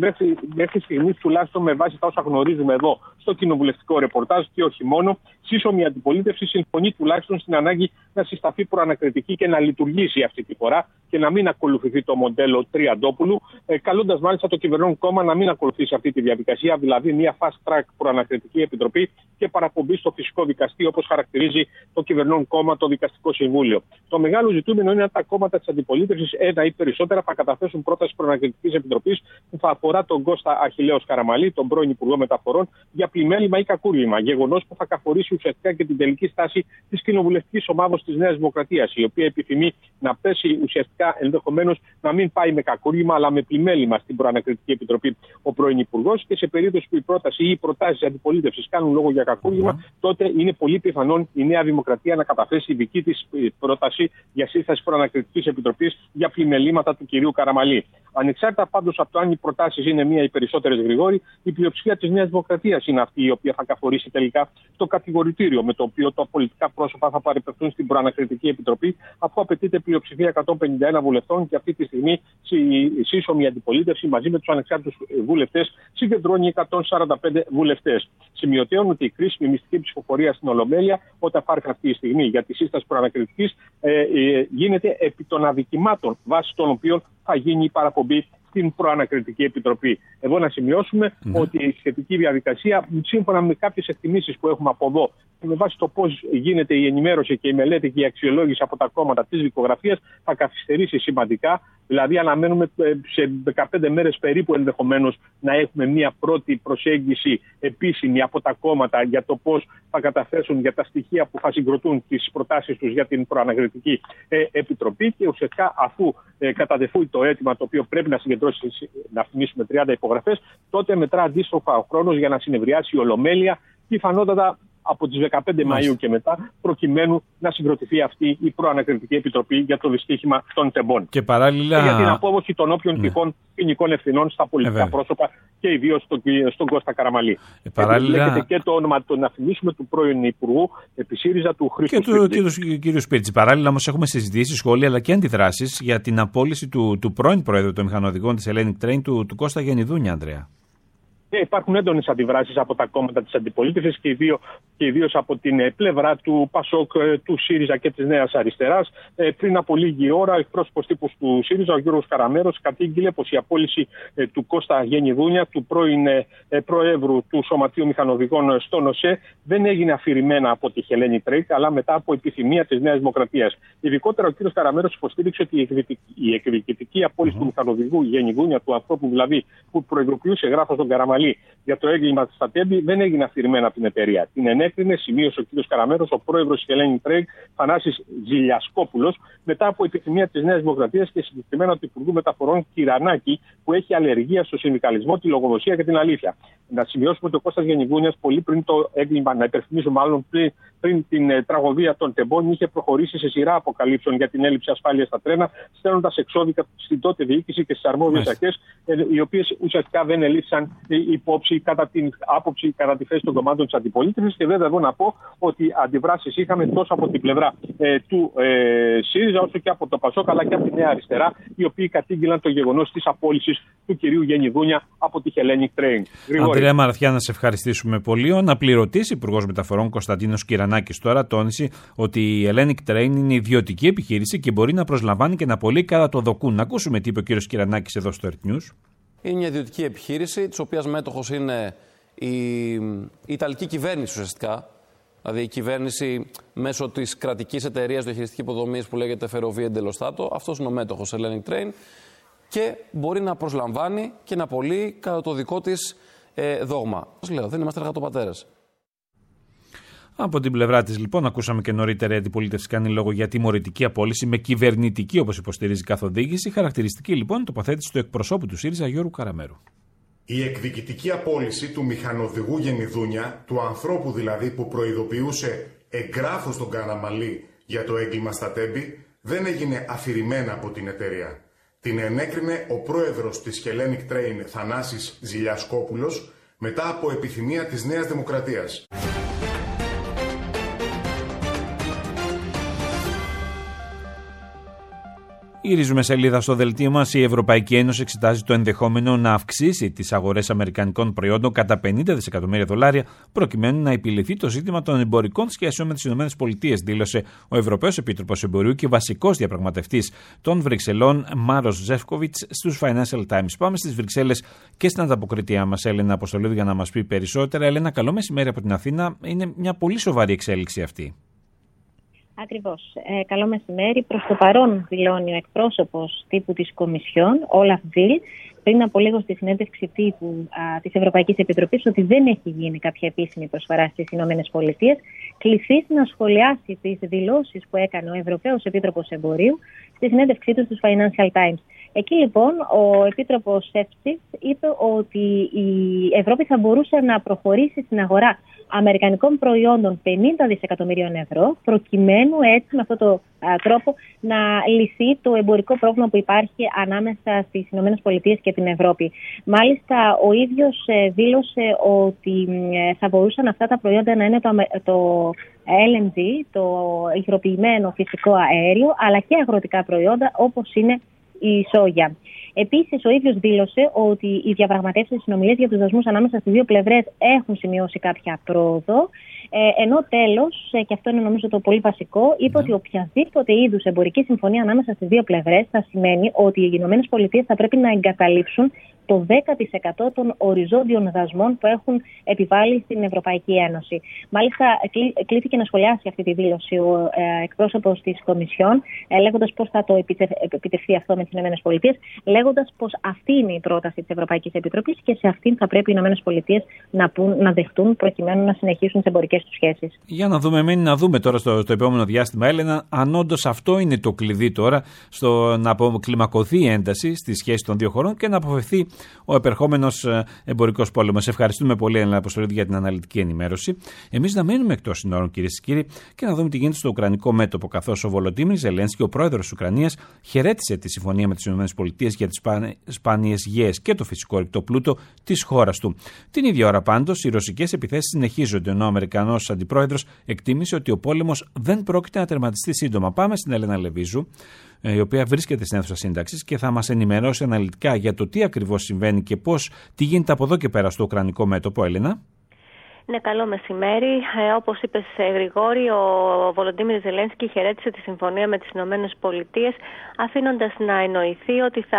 μέχρι στιγμής, τουλάχιστον με βάση τα όσα γνωρίζουμε εδώ στο κοινοβουλευτικό ρεπορτάζ και όχι μόνο, σύσσωμη αντιπολίτευση συμφωνεί τουλάχιστον στην ανάγκη να συσταθεί προανακριτική και να λειτουργήσει αυτή τη φορά και να μην ακολουθηθεί το μοντέλο Τριαντόπουλου, καλώντας μάλιστα το κυβερνών κόμμα να μην ακολουθήσει αυτή τη διαδικασία, δηλαδή μια fast track προανακριτική επιτροπή και παραπομπή στο φυσικό δικαστή, όπως χαρακτηρίζει το κυβερνών κόμμα το Δικαστικό Συμβούλιο. Το μεγάλο ζητούμενο είναι αν τα κόμματα της αντιπολίτευσης, ένα ή περισσότερα, θα καταθέσουν πρόταση Προανακριτικής Επιτροπής που θα αφορά τον Κώστα Αχιλλέο Καραμαλή, τον πρώην Υπουργό Μεταφορών, για πλημέλημα ή κακούργημα. Γεγονός που θα καθορίσει ουσιαστικά και την τελική στάση της κοινοβουλευτικής ομάδας της Νέας Δημοκρατίας, η οποία επιθυμεί να πέσει ουσιαστικά ενδεχομένως να μην πάει με κακούργημα αλλά με πλημέλημα στην Προανακριτική Επιτροπή ο πρώην Υπουργός, και σε περίπτωση που η πρόταση ή οι προτάσεις αντιπολίτευσης κάνουν λόγο για κακούργημα, τότε είναι πολύ πιθανόν η Νέα Δημοκρατία να καταθέσει δική της πρόταση για σύσταση Προανακριτικής Επιτροπής για πλημελήματα του κυρίου Καραμαλή. Ανεξάρτητα πάντως από το αν οι προτάσεις είναι μία ή περισσότερες, Γρηγόρη, η πλειοψηφία της Νέας Δημοκρατίας είναι αυτή η οποία θα καθορίσει τελικά το κατηγορητήριο με το οποίο τα πολιτικά πρόσωπα θα παρεπευθούν στην Προανακριτική Επιτροπή, αφού απαιτείται πλειοψηφία 151 βουλευτών και αυτή τη στιγμή η σύσσωμη αντιπολίτευση μαζί με τους ανεξάρτητους βουλευτές συγκεντρώνει 145 βουλευτές. Σημειωτέων ότι η κρίσιμη μυστική ψηφοφορία στην Ολομέλεια, όταν υπάρχει αυτή η στιγμή για τη σύσταση προανακριτικής, γίνεται επί των αδικημάτων βάσει των οποίων θα γίνει η παραπομπή στην Προανακριτική Επιτροπή. Εδώ να σημειώσουμε ότι η σχετική διαδικασία, σύμφωνα με κάποιες εκτιμήσεις που έχουμε από εδώ, με βάση το πώς γίνεται η ενημέρωση και η μελέτη και η αξιολόγηση από τα κόμματα της δικογραφίας, θα καθυστερήσει σημαντικά. Δηλαδή, αναμένουμε σε 15 μέρες περίπου ενδεχομένως να έχουμε μια πρώτη προσέγγιση επίσημη από τα κόμματα για το πώς θα καταθέσουν για τα στοιχεία που θα συγκροτούν τις προτάσεις τους για την Προανακριτική Επιτροπή, και ουσιαστικά αφού καταδεχθεί το αίτημα το οποίο πρέπει να συγκεντρώσει, να θυμίσουμε 30 υπογραφές, τότε μετρά αντίστροφα ο χρόνος για να συνευριάσει η Ολομέλεια, πιθανότατα από τις 15 Μαΐου και μετά, προκειμένου να συγκροτηθεί αυτή η Προανακριτική Επιτροπή για το δυστύχημα των τεμπών. Και παράλληλα, για την απόδοση των όποιων τυχών ποινικών ευθυνών στα πολιτικά πρόσωπα και ιδίως στον Κώστα Καραμαλή. Παράλληλα, λέγεται και το όνομα, να θυμίσουμε, του πρώην Υπουργού επί ΣΥΡΙΖΑ, του Χρήστου Σπίρτζη. Και του κ. Σπίρτζη. Παράλληλα, όμως, έχουμε συζητήσει, σχόλια αλλά και αντιδράσεις για την απόλυση του πρώην Προέδρου των Μηχανοδηγών της Hellenic Train, του Κώστα Γενιδούνια, Ανδρέα. Υπάρχουν έντονες αντιδράσεις από τα κόμματα της αντιπολίτευσης και ιδίως από την πλευρά του ΠΑΣΟΚ, του ΣΥΡΙΖΑ και της Νέας Αριστεράς. Πριν από λίγη ώρα, ο εκπρόσωπος τύπου του ΣΥΡΙΖΑ, ο Γιώργος Καραμέρος, κατήγγειλε πως η απόλυση του Κώστα Γενιδούνια, του πρώην Προέδρου του Σωματείου Μηχανοδηγών στον ΟΣΕ, δεν έγινε αφηρημένα από τη Hellenic Train, αλλά μετά από επιθυμία της Νέας Δημοκρατίας. Ειδικότερα, ο κ. Καραμέρος υποστήριξε ότι η εκδικητική απόλυση του μηχανοδηγού Γενιδούνια, του ανθρώπου δηλαδή που προειδοποιούσε γράφος τον Καραμαλή για το έγκλημα στα Τέμπη, δεν έγινε αφηρημένα από την εταιρεία. Την ενέκρινε, σημείωσε ο κ. Καραμέρος, ο πρόεδρος της Hellenic Train, Θανάσης Ζηλιασκόπουλος, μετά από επιθυμία της Νέας Δημοκρατίας και συγκεκριμένα του Υπουργού Μεταφορών Κυρανάκη, που έχει αλλεργία στο συνδικαλισμό, τη λογοδοσία και την αλήθεια. Να σημειώσουμε ότι ο Κώστας Γενιδούνιας, πολύ πριν το έγκλημα, να υπενθυμίσω μάλλον πριν την τραγωδία των Τεμπών, είχε προχωρήσει σε σειρά αποκαλύψεων για την έλλειψη ασφάλειας στα τρένα, στέλνοντας εξώδικα στην τότε διοίκηση και στις αρμόδιες αρχές, οι οποίες ουσιαστικά δεν ελήφθησαν υπόψη κατά τη θέση των κομμάτων της αντιπολίτευσης. Και βέβαια εδώ να πω ότι αντιδράσεις είχαμε τόσο από την πλευρά του ΣΥΡΙΖΑ όσο και από το ΠΑΣΟΚ αλλά και από τη Νέα Αριστερά, οι οποίοι κατήγγειλαν το γεγονός της απόλυσης του κυρίου Γενιδούνια από τη Hellenic Train. Ανδρέα Μαραθιά, να σε ευχαριστήσουμε πολύ. Ο αναπληρωτής Υπουργός Μεταφορών Κωνσταντίνος Κυρανάκης τώρα τόνισε ότι η Hellenic Train είναι ιδιωτική επιχείρηση και μπορεί να προσλαμβάνει και να πωλεί κατά το δοκούν. Να ακούσουμε τι είπε ο κύριος Κυρανάκης εδώ στο Earth News. Είναι μια ιδιωτική επιχείρηση, της οποίας μέτοχος είναι η Ιταλική κυβέρνηση ουσιαστικά. Δηλαδή η κυβέρνηση μέσω της κρατικής εταιρείας διαχειριστική υποδομής που λέγεται Ferrovie dello Stato, αυτός είναι ο μέτοχος Hellenic Train και μπορεί να προσλαμβάνει και να πωλεί κατά το δικό της δόγμα. Όπως λέω, δεν είμαστε εργατοπατέρες. Από την πλευρά της, λοιπόν, ακούσαμε και νωρίτερα η αντιπολίτευση κάνει λόγο για τιμωρητική απόλυση με κυβερνητική, όπως υποστηρίζει, καθοδήγηση. Χαρακτηριστική, λοιπόν, τοποθέτηση του εκπροσώπου του ΣΥΡΙΖΑ Γιώργου Καραμέρου. Η εκδικητική απόλυση του μηχανοδηγού Γενιδούνια, του ανθρώπου δηλαδή που προειδοποιούσε εγγράφος τον Καραμαλή για το έγκλημα στα Τέμπη, δεν έγινε αφηρημένα από την εταιρεία. Την ενέκρινε ο πρόεδρος της Hellenic Train, Θανάσης Ζηλιασκόπουλος, μετά από επιθυμία της Νέας Δημοκρατίας. Γυρίζουμε σελίδα στο δελτίο μας. Η Ευρωπαϊκή Ένωση εξετάζει το ενδεχόμενο να αυξήσει τις αγορές αμερικανικών προϊόντων κατά $50 δισεκατομμύρια προκειμένου να επιληθεί το ζήτημα των εμπορικών σχέσεων με τις ΗΠΑ, δήλωσε ο Ευρωπαίος Επίτροπος Εμπορίου και βασικός διαπραγματευτής των Βρυξελών Μάρος Ζεύκοβιτς στους Financial Times. Πάμε στις Βρυξέλλες και στην ανταποκριτεία μας Έλενα Αποστολίδου για να μας πει περισσότερα. Έλενα, καλό μεσημέρι από την Αθήνα. Είναι μια πολύ σοβαρή εξέλιξη αυτή. Ακριβώς. Καλό μεσημέρι. Προς το παρόν δηλώνει ο εκπρόσωπος τύπου της Κομισιόν, Όλαφ Βιλ, πριν από λίγο στη συνέντευξη τύπου της Ευρωπαϊκής Επιτροπής, ότι δεν έχει γίνει κάποια επίσημη προσφορά στις ΗΠΑ, κληθείς να σχολιάσει τις δηλώσεις που έκανε ο Ευρωπαίος Επίτροπος Εμπορίου στη συνέντευξή του στους Financial Times. Εκεί λοιπόν ο Επίτροπος Σεύτσιτς είπε ότι η Ευρώπη θα μπορούσε να προχωρήσει στην αγορά αμερικανικών προϊόντων 50 δισεκατομμυρίων ευρώ, προκειμένου έτσι με αυτόν τον τρόπο να λυθεί το εμπορικό πρόβλημα που υπάρχει ανάμεσα στις ΗΠΑ και την Ευρώπη. Μάλιστα, ο ίδιος δήλωσε ότι θα μπορούσαν αυτά τα προϊόντα να είναι το LNG, το υγροποιημένο φυσικό αέριο, αλλά και αγροτικά προϊόντα όπως είναι η σόγια. Επίσης, ο ίδιος δήλωσε ότι οι διαπραγματεύσεις, οι συνομιλίες για τους δασμούς ανάμεσα στις δύο πλευρές έχουν σημειώσει κάποια πρόοδο. Ενώ τέλος, και αυτό είναι νομίζω το πολύ βασικό, είπε ότι οποιαδήποτε είδους εμπορική συμφωνία ανάμεσα στις δύο πλευρές θα σημαίνει ότι οι ΗΠΑ θα πρέπει να εγκαταλείψουν το 10% των οριζόντιων δασμών που έχουν επιβάλει στην Ευρωπαϊκή Ένωση. Μάλιστα, κλήθηκε να σχολιάσει αυτή τη δήλωση ο εκπρόσωπος της Κομισιόν, λέγοντας πώς θα το επιτευχθεί αυτό με τις ΗΠΑ, λέγοντας πως αυτή είναι η πρόταση της Ευρωπαϊκής Επιτροπής και σε αυτήν θα πρέπει οι ΗΠΑ να δεχτούν προκειμένου να συνεχίσουν τις εμπορικές τους σχέσεις. Για να δούμε, μένει να δούμε τώρα στο επόμενο διάστημα, Έλενα, αν όντως αυτό είναι το κλειδί τώρα στο να κλιμακωθεί η ένταση στη σχέση των δύο χωρών και να αποφευθεί ο επερχόμενος εμπορικός πόλεμος. Ευχαριστούμε πολύ, Έλενα Αποστολίδη, για την αναλυτική ενημέρωση. Εμείς να μένουμε εκτός συνόρων, κυρίες και κύριοι, και να δούμε τι γίνεται στο ουκρανικό μέτωπο, καθώς ο Βολοντίμιρ Ζελένσκι, ο πρόεδρος της Ουκρανίας, χαιρέτησε τη συμφωνία με τις ΗΠΑ για τις σπάνιες γέες και το φυσικό ρηκτό πλούτο της χώρας του. Την ίδια ώρα, πάντως, οι ρωσικές επιθέσεις συνεχίζονται, ενώ ο Αμερικανός αντιπρόεδρος εκτίμησε ότι ο πόλεμος δεν πρόκειται να τερματιστεί σύντομα. Πάμε στην Έλενα Λεβίζου, η οποία βρίσκεται στην αίθουσα σύνταξης και θα μας ενημερώσει αναλυτικά για το τι ακριβώς συμβαίνει και τι γίνεται από εδώ και πέρα στο ουκρανικό μέτωπο. Έλενα. Ναι, καλό μεσημέρι. Όπως είπες, Γρηγόρη, ο Βολοντίμιρ Ζελένσκι χαιρέτησε τη συμφωνία με τις Ηνωμένες Πολιτείες, αφήνοντας να εννοηθεί ότι θα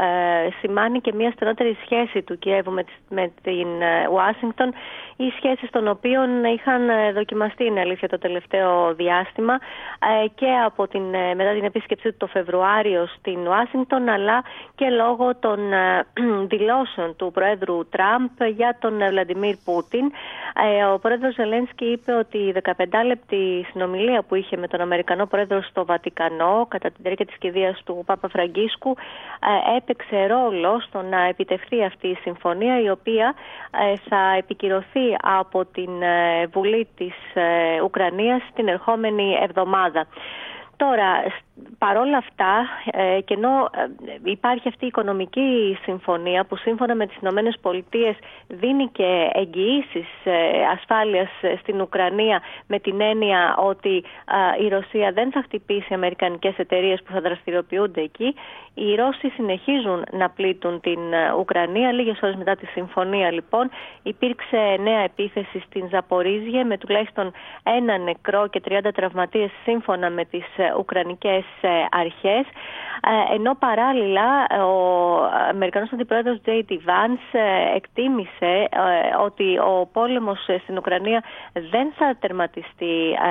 σημάνει και μια στενότερη σχέση του Κιέβου με την Ουάσιγκτον, οι σχέσεις των οποίων είχαν δοκιμαστεί, είναι αλήθεια, το τελευταίο διάστημα και μετά την επίσκεψή του το Φεβρουάριο στην Ουάσιγκτον, αλλά και λόγω των δηλώσεων του Προέδρου Τραμπ για τον Βλαντιμίρ Πούτιν. Ο πρόεδρος Ζελένσκι είπε ότι η 15λεπτη συνομιλία που είχε με τον Αμερικανό πρόεδρο στο Βατικανό κατά τη διάρκεια της κηδείας του Πάπα Φραγκίσκου έπαιξε ρόλο στο να επιτευχθεί αυτή η συμφωνία, η οποία θα επικυρωθεί από την Βουλή της Ουκρανίας την ερχόμενη εβδομάδα. Τώρα, παρόλα αυτά, και ενώ υπάρχει αυτή η οικονομική συμφωνία που σύμφωνα με τις Ηνωμένες Πολιτείες δίνει και εγγυήσεις ασφάλειας στην Ουκρανία, με την έννοια ότι η Ρωσία δεν θα χτυπήσει αμερικανικές εταιρείες που θα δραστηριοποιούνται εκεί, οι Ρώσοι συνεχίζουν να πλήττουν την Ουκρανία. Λίγες ώρες μετά τη συμφωνία, λοιπόν, υπήρξε νέα επίθεση στην Ζαπορίζιε με τουλάχιστον 1 νεκρό και 30 τραυματίες σύμφωνα με τις ουκρανικές αρχές, ενώ παράλληλα ο Αμερικανός Αντιπρόεδρος J.D. Vance εκτίμησε ότι ο πόλεμος στην Ουκρανία δεν θα τερματιστεί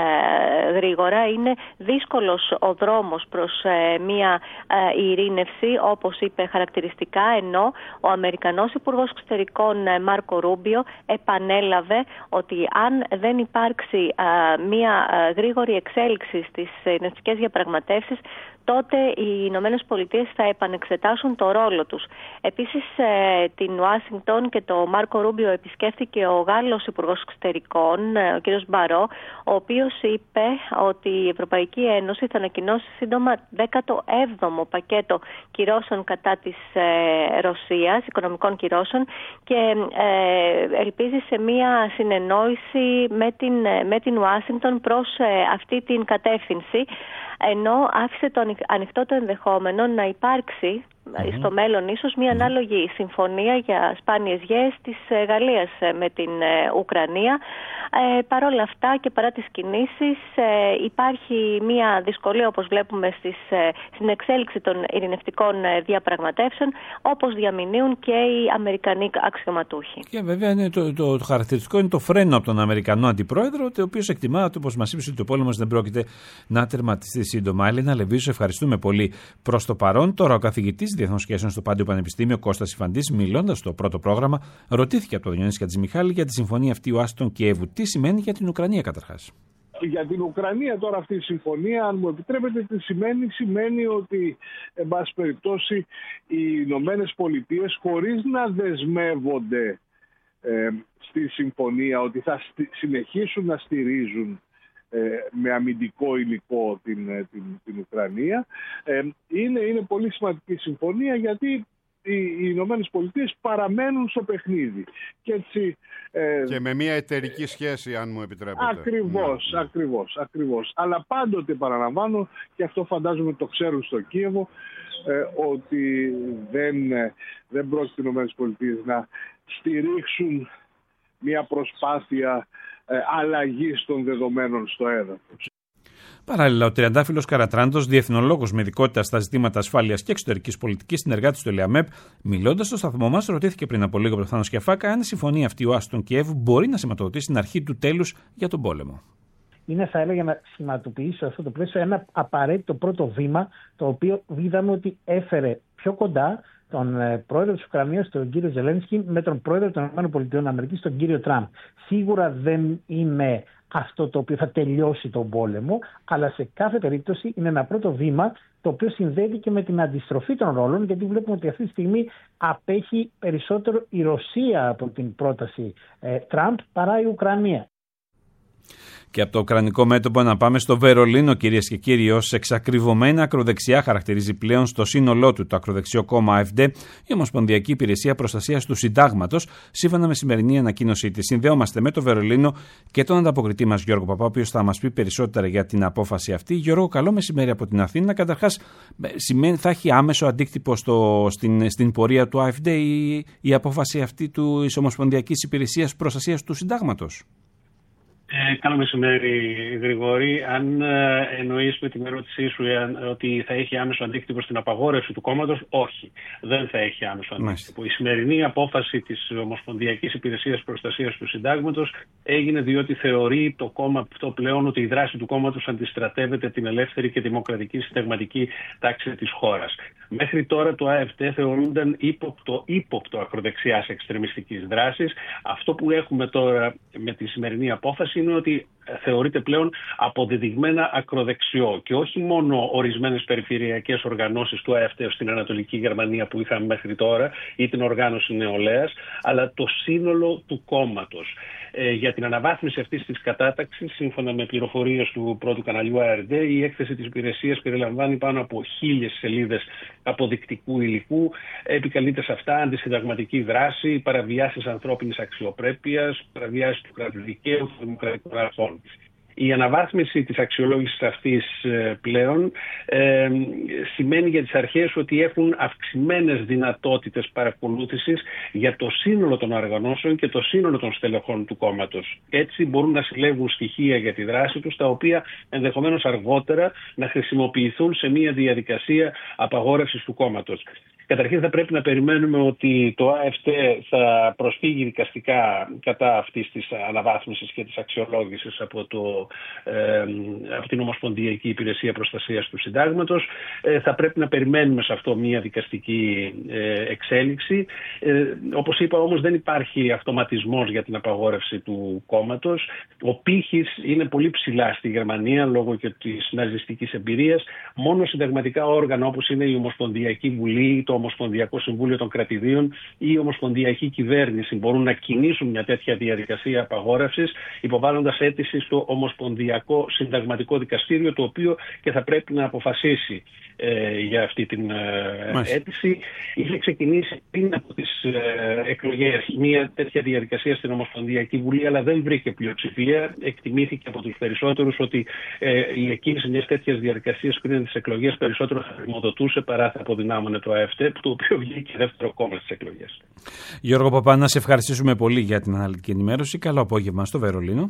γρήγορα. Είναι δύσκολος ο δρόμος προς μια ειρήνευση, όπως είπε χαρακτηριστικά, ενώ ο Αμερικανός Υπουργός Εξωτερικών Μάρκο Ρούμπιο επανέλαβε ότι αν δεν υπάρξει μια γρήγορη εξέλιξη στις ειρηνευτικές διαπραγματεύσεις, τότε οι Ηνωμένες Πολιτείες θα επανεξετάσουν το ρόλο τους. Επίσης, την Ουάσιγκτον και το Μάρκο Ρούμπιο επισκέφθηκε ο Γάλλος Υπουργός Εξωτερικών, ο κ. Μπαρό, ο οποίος είπε ότι η Ευρωπαϊκή Ένωση θα ανακοινώσει σύντομα 17ο πακέτο κυρώσεων κατά της Ρωσίας, οικονομικών κυρώσεων, και ελπίζει σε μια συνεννόηση με την Ουάσιγκτον προς αυτή την κατεύθυνση, ενώ άφησε το ανοιχτό το ενδεχόμενο να υπάρξει στο μέλλον ίσως μια ανάλογη συμφωνία για σπάνιες γέες της Γαλλίας με την Ουκρανία. Παρόλα αυτά και παρά τις κινήσεις υπάρχει μια δυσκολία, όπως βλέπουμε, στην εξέλιξη των ειρηνευτικών διαπραγματεύσεων, όπως διαμηνύουν και οι Αμερικανοί αξιωματούχοι. Και βέβαια είναι το χαρακτηριστικό είναι το φρένο από τον Αμερικανό αντιπρόεδρο, ο οποίος εκτιμά, όπως μας είπε, ότι ο πόλεμος δεν πρόκειται να τερματιστεί σύντομα. Έλληνα Λεβίσου, ευχαριστούμε πολύ προς το παρόν. Τώρα ο καθηγητής Διεθνών Σχέσεων στο Πάντιο Πανεπιστήμιο, Κώστας Ιφαντής, μιλώντας στο πρώτο πρόγραμμα, ρωτήθηκε από τον Διονύση Χατζημιχάλη για τη συμφωνία αυτή Ουάσιγκτον Κιέβου. Τι σημαίνει για την Ουκρανία καταρχάς? Για την Ουκρανία τώρα αυτή η συμφωνία, αν μου επιτρέπετε, τι σημαίνει ότι, εν πάση περιπτώσει, οι Ηνωμένες Πολιτείες, χωρίς να δεσμεύονται στη συμφωνία ότι θα συνεχίσουν να στηρίζουν με αμυντικό υλικό την Ουκρανία, είναι πολύ σημαντική συμφωνία, γιατί οι Ηνωμένες Πολιτείες παραμένουν στο παιχνίδι. Και, έτσι, και με μια εταιρική σχέση, αν μου επιτρέπετε. Ακριβώς. Αλλά πάντοτε παραλαμβάνω, και αυτό φαντάζομαι το ξέρουν στο Κίεβο, ότι δεν πρόκειται οι Ηνωμένες Πολιτείες να στηρίξουν μια προσπάθεια αλλαγής των δεδομένων στο έδαφος. Παράλληλα, ο τριαντάφυλλος Καρατράντος, διεθνολόγος με ειδικότητα στα ζητήματα ασφάλειας και εξωτερικής πολιτικής, συνεργάτης του ΕΛΕΑΜΕΠ, μιλώντας στο σταθμό μας, ρωτήθηκε πριν από λίγο από τον Θάνο Σκιαφάκα αν η συμφωνία αυτή Ουάσιγκτον Κιέβου μπορεί να σηματοδοτήσει την αρχή του τέλους για τον πόλεμο. Είναι, θα έλεγα, να σηματοποιήσει σε αυτό το πλαίσιο ένα απαραίτητο πρώτο βήμα, το οποίο είδαμε ότι έφερε πιο κοντά τον πρόεδρο της Ουκρανίας, τον κύριο Ζελένσκι, με τον πρόεδρο των ΗΠΑ, τον κύριο Τραμπ. Σίγουρα δεν είναι αυτό το οποίο θα τελειώσει τον πόλεμο, αλλά σε κάθε περίπτωση είναι ένα πρώτο βήμα, το οποίο συνδέει και με την αντιστροφή των ρόλων, γιατί βλέπουμε ότι αυτή τη στιγμή απέχει περισσότερο η Ρωσία από την πρόταση Τραμπ παρά η Ουκρανία. Και από το ουκρανικό μέτωπο να πάμε στο Βερολίνο, κυρίες και κύριοι, ως εξακριβωμένα ακροδεξιά χαρακτηρίζει πλέον στο σύνολό του το ακροδεξιό κόμμα AfD η Ομοσπονδιακή Υπηρεσία Προστασίας του Συντάγματος, σύμφωνα με σημερινή ανακοίνωσή της. Συνδέομαστε με το Βερολίνο και τον ανταποκριτή μας Γιώργο Παπά, ο οποίος θα μας πει περισσότερα για την απόφαση αυτή. Γιώργο, καλό μεσημέρι από την Αθήνα. Καταρχάς, θα έχει άμεσο αντίκτυπο στην πορεία του AfD η απόφαση αυτή της Ομοσπονδιακής Υπηρεσίας Προστασίας του Συντάγματος? Καλό μεσημέρι, Γρηγόρη. Αν εννοείς με την ερώτησή σου ότι θα έχει άμεσο αντίκτυπο στην απαγόρευση του κόμματος, όχι, δεν θα έχει άμεσο αντίκτυπο. Η σημερινή απόφαση της Ομοσπονδιακής Υπηρεσίας Προστασίας του Συντάγματος έγινε διότι θεωρεί το κόμμα αυτό πλέον ότι η δράση του κόμματος αντιστρατεύεται την ελεύθερη και δημοκρατική συνταγματική τάξη της χώρας. Μέχρι τώρα το AfD θεωρούνταν ύποπτο ακροδεξιάς εξτρεμιστικής δράσης. Αυτό που έχουμε τώρα με τη σημερινή απόφαση είναι ότι θεωρείται πλέον αποδεδειγμένα ακροδεξιό, και όχι μόνο ορισμένες περιφερειακές οργανώσεις του AfD στην Ανατολική Γερμανία που είχαμε μέχρι τώρα ή την οργάνωση νεολαίας, αλλά το σύνολο του κόμματος. Για την αναβάθμιση αυτής της κατάταξης, σύμφωνα με πληροφορίες του πρώτου καναλιού ARD, η έκθεση της υπηρεσίας περιλαμβάνει πάνω από 1000 σελίδες αποδεικτικού υλικού. Επικαλείται σε αυτά αντισυνταγματική δράση, παραβιάσεις ανθρώπινης αξιοπρέπειας, παραβιάσεις του κράτους δικαίου, των δημοκρατικών αρχών. Η αναβάθμιση της αξιολόγησης αυτής πλέον σημαίνει για τις αρχές ότι έχουν αυξημένες δυνατότητες παρακολούθησης για το σύνολο των οργανώσεων και το σύνολο των στελεχών του κόμματος. Έτσι μπορούν να συλλέγουν στοιχεία για τη δράση τους, τα οποία ενδεχομένως αργότερα να χρησιμοποιηθούν σε μια διαδικασία απαγόρευσης του κόμματος. Καταρχήν θα πρέπει να περιμένουμε ότι το AfD θα προσφύγει δικαστικά κατά αυτής της αναβάθμισης και της αξιολόγησης από την Ομοσπονδιακή Υπηρεσία Προστασίας του Συντάγματος. Θα πρέπει να περιμένουμε σε αυτό μια δικαστική εξέλιξη. Όπως είπα όμως, δεν υπάρχει αυτοματισμός για την απαγόρευση του κόμματος. Ο πύχης είναι πολύ ψηλά στη Γερμανία λόγω και της ναζιστικής εμπειρίας. Μόνο συνταγματικά όργανα όπως είναι η Ομοσπονδιακή Βουλή, το Ομοσπονδιακό Συμβούλιο των Κρατηδίων ή η Ομοσπονδιακή Κυβέρνηση μπορούν να κινήσουν μια τέτοια διαδικασία απαγόρευσης, υποβάλλοντας αίτηση στο Ομοσπονδιακό Συνταγματικό Δικαστήριο, το οποίο και θα πρέπει να αποφασίσει για αυτή την αίτηση. Είχε ξεκινήσει πριν από τις εκλογές μια τέτοια διαδικασία στην Ομοσπονδιακή Βουλή, αλλά δεν βρήκε πλειοψηφία. Εκτιμήθηκε από τους περισσότερους ότι η εκκίνηση μιας τέτοιας διαδικασίας πριν τις εκλογές περισσότερο θα χρηματοδοτούσε παρά θα αποδυνάμωνε το ΑΕΦΤΕΠ, το οποίο βγήκε δεύτερο κόμμα στις εκλογές. Γιώργο Παπά, να σε ευχαριστήσουμε πολύ για την αναλυτική ενημέρωση. Καλό απόγευμα στο Βερολίνο.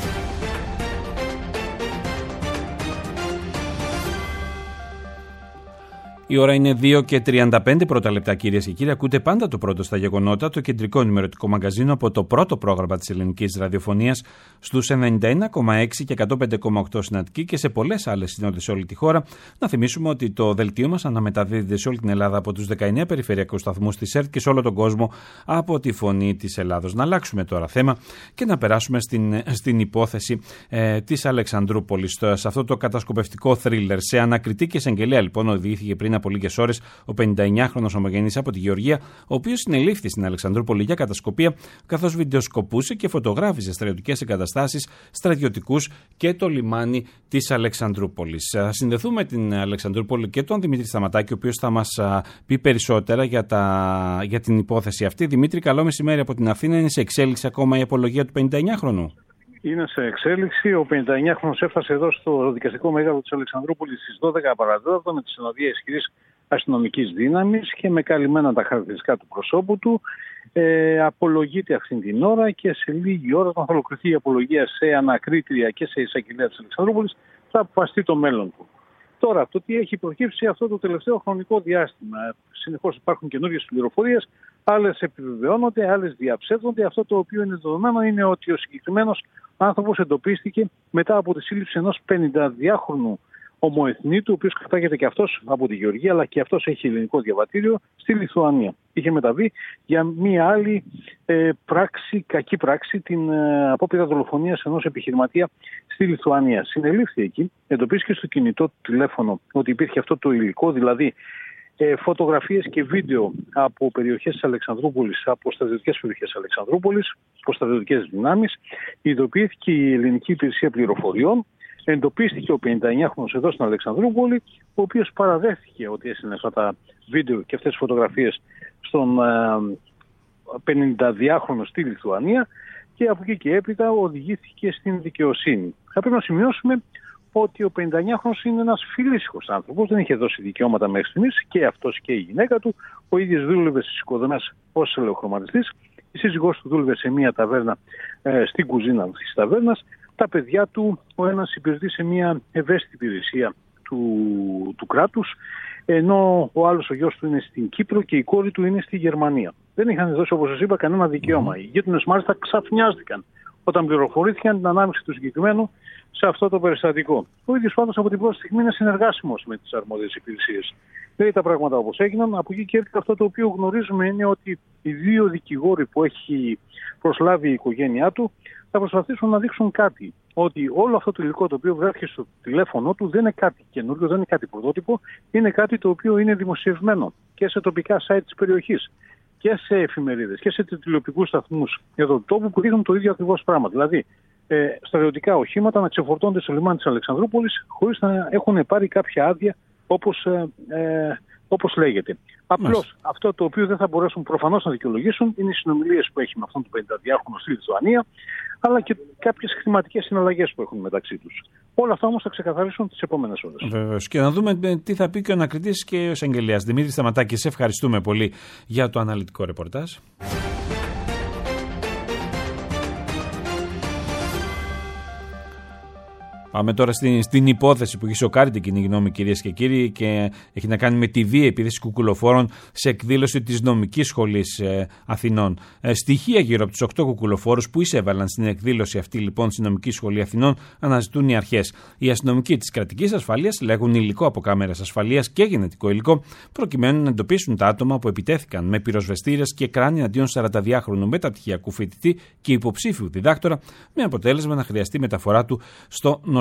Η ώρα είναι 2:35 πρώτα λεπτά, κυρίες και κύριοι. Ακούτε πάντα το πρώτο στα γεγονότα, το κεντρικό ενημερωτικό μαγκαζίνο από το πρώτο πρόγραμμα της ελληνικής ραδιοφωνίας στους 91,6 και 105,8 στην Αττική και σε πολλές άλλες συνόδες σε όλη τη χώρα. Να θυμίσουμε ότι το δελτίο μας αναμεταδίδεται σε όλη την Ελλάδα από τους 19 περιφερειακούς σταθμούς της ΕΡΤ και σε όλο τον κόσμο από τη Φωνή της Ελλάδος. Να αλλάξουμε τώρα θέμα και να περάσουμε στην υπόθεση της Αλεξανδρούπολης. Σε αυτό το κατασκοπευτικό θρίλερ, σε ανακριτή και εισαγγελέα, λοιπόν, οδηγήθηκε πριν από λίγες ώρες ο 59χρονος ομογενής από τη Γεωργία, ο οποίος συνελήφθη στην Αλεξανδρούπολη για κατασκοπία, καθώς βιντεοσκοπούσε και φωτογράφιζε στρατιωτικές εγκαταστάσεις, στρατιωτικούς και το λιμάνι της Αλεξανδρούπολης. Θα συνδεθούμε με την Αλεξανδρούπολη και τον Δημήτρη Σταματάκη, ο οποίος θα μας πει περισσότερα για την υπόθεση αυτή. Δημήτρη, καλό μεσημέρι από την Αθήνα. Είναι σε εξέλιξη ακόμα η απολογία του 59χρονου? Είναι σε εξέλιξη. Ο 59χρονος έφτασε εδώ στο δικαστικό μέγαρο της Αλεξανδρούπολης στις 12 παραδόρατο με τη συνοδεία ισχυρής αστυνομικής δύναμης και με καλυμμένα τα χαρακτηριστικά του προσώπου του. Απολογείται αυτήν την ώρα και σε λίγη ώρα, όταν θα ολοκληρωθεί η απολογία σε ανακρίτρια και σε εισαγγελέα της Αλεξανδρούπολης, θα αποφασιστεί το μέλλον του. Τώρα, το τι έχει προκύψει αυτό το τελευταίο χρονικό διάστημα. Συνεχώς υπάρχουν καινούριες πληροφορίες, άλλες επιβεβαιώνονται, άλλες διαψεύδονται. Αυτό το οποίο είναι δεδομένο είναι ότι ο συγκεκριμένος άνθρωπος εντοπίστηκε μετά από τη σύλληψη ενός 52χρονου ομοεθνίτου, ο οποίος κατάγεται και αυτός από τη Γεωργία, αλλά και αυτός έχει ελληνικό διαβατήριο, στη Λιθουανία. Είχε μεταβεί για μία άλλη κακή πράξη, την απόπειρα δολοφονίας ενός επιχειρηματία στη Λιθουανία. Συνελήφθη εκεί, εντοπίστηκε στο κινητό του τηλέφωνο ότι υπήρχε αυτό το υλικό, δηλαδή φωτογραφίες και βίντεο από περιοχές της Αλεξανδρούπολης, από στρατιωτικές περιοχές της Αλεξανδρούπολης, από στρατιωτικές δυνάμεις. Ειδοποιήθηκε η Ελληνική Υπηρεσία Πληροφοριών. Εντοπίστηκε ο 59χρονος εδώ στην Αλεξανδρούπολη, ο οποίος παραδέχθηκε ότι έστειλε αυτά τα βίντεο και αυτές τις φωτογραφίες στον 52χρονο στη Λιθουανία και από εκεί και έπειτα οδηγήθηκε στην δικαιοσύνη. Θα πρέπει να σημειώσουμε ότι ο 59χρονος είναι ένας φιλήσυχος άνθρωπος, δεν είχε δώσει δικαιώματα μέχρι στιγμής, και αυτός και η γυναίκα του. Ο ίδιος δούλευε στις οικοδομές ως ελαιοχρωματιστής, η σύζυγός του δούλευε σε μια ταβέρνα, στην κουζίνα της ταβέρνας. Τα παιδιά του, ο ένας υπηρετεί σε μια ευαίσθητη υπηρεσία του κράτους, ενώ ο άλλος, ο γιος του, είναι στην Κύπρο και η κόρη του είναι στη Γερμανία. Δεν είχαν δώσει, όπως σας είπα, κανένα δικαίωμα. Οι γείτονες μάλιστα ξαφνιάστηκαν όταν πληροφορήθηκαν την ανάμειξη του συγκεκριμένου σε αυτό το περιστατικό. Ο ίδιος πάντως από την πρώτη στιγμή είναι συνεργάσιμος με τις αρμόδιες υπηρεσίες. Λέει τα πράγματα όπως έγιναν. Από εκεί και έρχεται αυτό το οποίο γνωρίζουμε, είναι ότι οι δύο δικηγόροι που έχει προσλάβει η οικογένειά του θα προσπαθήσουν να δείξουν κάτι. Ότι όλο αυτό το υλικό το οποίο βρέθηκε στο τηλέφωνο του δεν είναι κάτι καινούργιο, δεν είναι κάτι πρωτότυπο, είναι κάτι το οποίο είναι δημοσιευμένο και σε τοπικά site της περιοχής και σε εφημερίδες και σε τηλεοπτικούς σταθμούς εδώ του τόπου που δείχνουν το ίδιο ακριβώς πράγμα. Δηλαδή, στρατιωτικά οχήματα να ξεφορτώνται στο λιμάνι της Αλεξανδρούπολης χωρίς να έχουν πάρει κάποια άδεια, όπως λέγεται. Απλώς αυτό το οποίο δεν θα μπορέσουν προφανώς να δικαιολογήσουν είναι οι συνομιλίες που έχει με αυτόν τον 52χρονο στη Λιθουανία, αλλά και κάποιες χρηματικές συναλλαγές που έχουν μεταξύ τους. Όλα αυτά όμως θα ξεκαθαρίσουν τις επόμενες ώρες. Βεβαίως. Και να δούμε τι θα πει και ο ανακριτής και ο εισαγγελέας. Δημήτρη Σταματάκη, σε ευχαριστούμε πολύ για το αναλυτικό ρεπορτάζ. Πάμε τώρα στην υπόθεση που έχει σοκάρει την κοινή γνώμη, κυρίες και κύριοι, και έχει να κάνει με τη βία επίθεση κουκουλοφόρων σε εκδήλωση της Νομικής Σχολής Αθηνών. Στοιχεία γύρω από τους 8 κουκουλοφόρους που εισέβαλαν στην εκδήλωση αυτή, λοιπόν, στη Νομική Σχολή Αθηνών, αναζητούν οι αρχές. Οι αστυνομικοί της κρατικής ασφαλείας λέγουν υλικό από κάμερες ασφαλείας και γενετικό υλικό, προκειμένου να εντοπίσουν τα άτομα που επιτέθηκαν με πυροσβεστήρες και κράνη αντίον 42χρονου μεταπτυχιακού φοιτητή και υποψήφιου διδάκτορα, με αποτέλεσμα να χρειαστεί μεταφορά του στο νοσοκομείο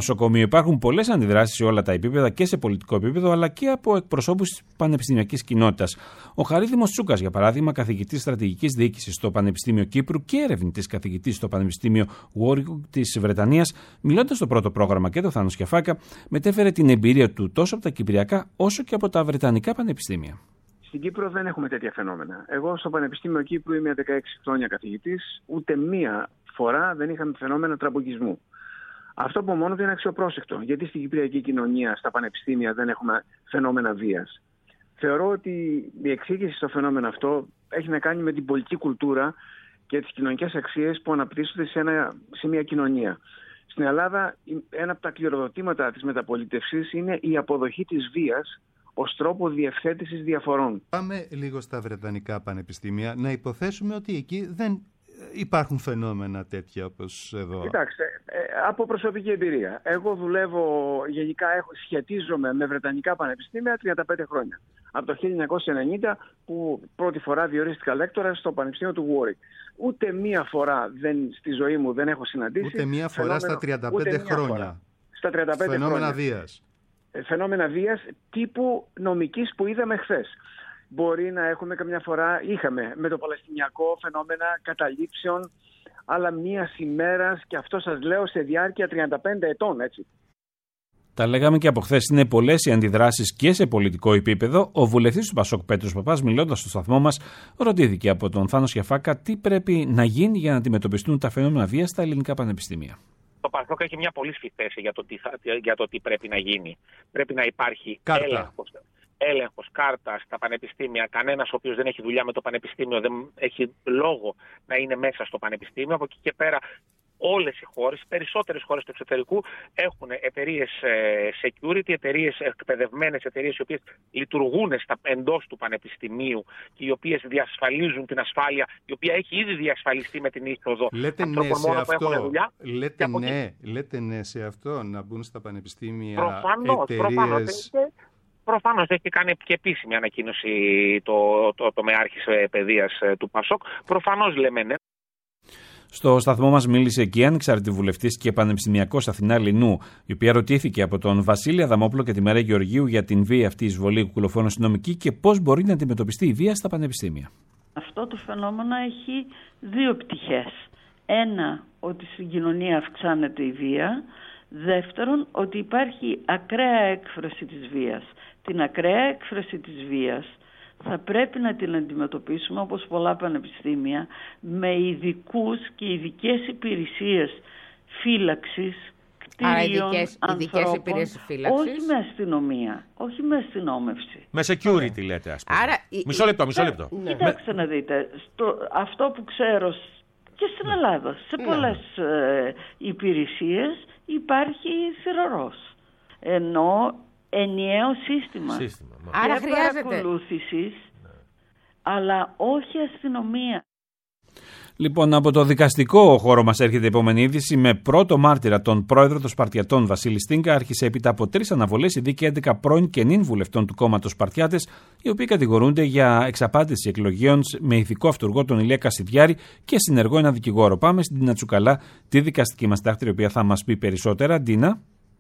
νοσοκομείο. Υπάρχουν πολλές αντιδράσεις σε όλα τα επίπεδα και σε πολιτικό επίπεδο, αλλά και από εκπροσώπους της πανεπιστημιακής κοινότητας. Ο Χαρίδημος Τσούκας, για παράδειγμα, καθηγητής στρατηγικής διοίκησης στο Πανεπιστήμιο Κύπρου και ερευνητής καθηγητής στο Πανεπιστήμιο Warwick της Βρετανίας, μιλώντας στο πρώτο πρόγραμμα και το Θάνος Κιαφάκα, μετέφερε την εμπειρία του τόσο από τα κυπριακά όσο και από τα βρετανικά πανεπιστήμια. Στην Κύπρο δεν έχουμε τέτοια φαινόμενα. Εγώ στο Πανεπιστήμιο Κύπρου είμαι 16 χρόνια καθηγητής, ούτε μία φορά δεν είχαμε φαινόμενα τραμποκισμού. Αυτό που μόνο είναι αξιοπρόσεκτο, γιατί στην κυπριακή κοινωνία, στα πανεπιστήμια δεν έχουμε φαινόμενα βίας. Θεωρώ ότι η εξήγηση στο φαινόμενο αυτό έχει να κάνει με την πολιτική κουλτούρα και τις κοινωνικές αξίες που αναπτύσσονται σε μια κοινωνία. Στην Ελλάδα, ένα από τα κληροδοτήματα της μεταπολίτευσης είναι η αποδοχή της βίας ως τρόπο διευθέτησης διαφορών. Πάμε λίγο στα βρετανικά πανεπιστήμια, να υποθέσουμε ότι εκεί δεν υπάρχουν φαινόμενα τέτοια όπως εδώ. Κοιτάξτε, από προσωπική εμπειρία. Εγώ δουλεύω, γενικά σχετίζομαι με βρετανικά πανεπιστήμια 35 χρόνια. Από το 1990 που πρώτη φορά διορίστηκα λέκτορα στο Πανεπιστήμιο του Warwick. Ούτε μία φορά στη ζωή μου δεν έχω συναντήσει. Ούτε μία φορά στα 35 χρόνια. Στα 35 φαινόμενα βίας. Φαινόμενα βίας τύπου νομικής που είδαμε χθες. Μπορεί να έχουμε καμιά φορά, είχαμε με το Παλαιστινιακό φαινόμενα καταλήψεων, αλλά μίας ημέρας, και αυτό σας λέω σε διάρκεια 35 ετών, έτσι. Τα λέγαμε και από χθες, είναι πολλές οι αντιδράσεις και σε πολιτικό επίπεδο. Ο βουλευτής του Πασόκ, Πέτρος Παπάς, μιλώντας στο σταθμό μας, ρωτήθηκε από τον Θάνο Σκιαφάκα τι πρέπει να γίνει για να αντιμετωπιστούν τα φαινόμενα βίας στα ελληνικά πανεπιστήμια. Το Πασόκ έχει μια πολύ σφιχτή θέση για το τι πρέπει να γίνει. Πρέπει να υπάρχει έλεγχος, κάρτα στα πανεπιστήμια. Κανένας ο οποίος δεν έχει δουλειά με το πανεπιστήμιο δεν έχει λόγο να είναι μέσα στο πανεπιστήμιο. Από εκεί και πέρα όλες οι χώρες, περισσότερες χώρες του εξωτερικού έχουν εταιρείες security, εταιρείες εκπαιδευμένες, εταιρείες οι οποίες λειτουργούν εντός του πανεπιστημίου και οι οποίες διασφαλίζουν την ασφάλεια, η οποία έχει ήδη διασφαλιστεί με την είσοδο. Λέτε ναι σε αυτό, λέτε ναι σε αυτό, να μπουν στα πανεπιστήμια εταιρείες. Προφανώς έχει κάνει και επίσημη ανακοίνωση το μεάρχης παιδείας του Πασόκ. Προφανώς λέμε ναι. Στο σταθμό μας μίλησε και η ανεξάρτητη βουλευτής και πανεπιστημιακός Αθηνά Λινού, η οποία ρωτήθηκε από τον Βασίλη Αδαμόπουλο και τη Μαρία Γεωργίου για την βία αυτή εισβολή κουκουλοφόρων αστυνομική και πώς μπορεί να αντιμετωπιστεί η βία στα πανεπιστήμια. Αυτό το φαινόμενο έχει δύο πτυχές. Ένα, ότι στην κοινωνία αυξάνεται η βία. Δεύτερον, ότι υπάρχει ακραία έκφραση της βίας. Την ακραία έκφραση της βίας θα πρέπει να την αντιμετωπίσουμε, όπως πολλά πανεπιστήμια, με ειδικούς και ειδικές υπηρεσίες φύλαξης κτίριων, ανθρώπων, όχι με αστυνομία, όχι με αστυνόμευση. Με security λέτε, ας πούμε. Άρα, μισό λεπτό. Κοιτάξτε να δείτε, αυτό που ξέρω και στην Ελλάδα, σε πολλές υπηρεσίες υπάρχει θυρωρός. Ενώ ενιαίο σύστημα Άρα χρειάζεται παρακολούθησης, αλλά όχι αστυνομία. Λοιπόν, από το δικαστικό χώρο μας έρχεται η επόμενη είδηση. Με πρώτο μάρτυρα τον πρόεδρο των Σπαρτιατών, Βασίλη Στίγκα, άρχισε έπειτα από 3 αναβολές η δίκη 11 πρώην και νυν βουλευτών του κόμματος Σπαρτιάτες, οι οποίοι κατηγορούνται για εξαπάτηση εκλογέων με ηθικό αυτούργο τον Ηλία Κασιδιάρη και συνεργό ένα δικηγόρο. Πάμε στην Ντίνα Τσουκαλά, τη δικαστική μας τάκτρια, η οποία θα μας πει περισσότερα. Ντίνα.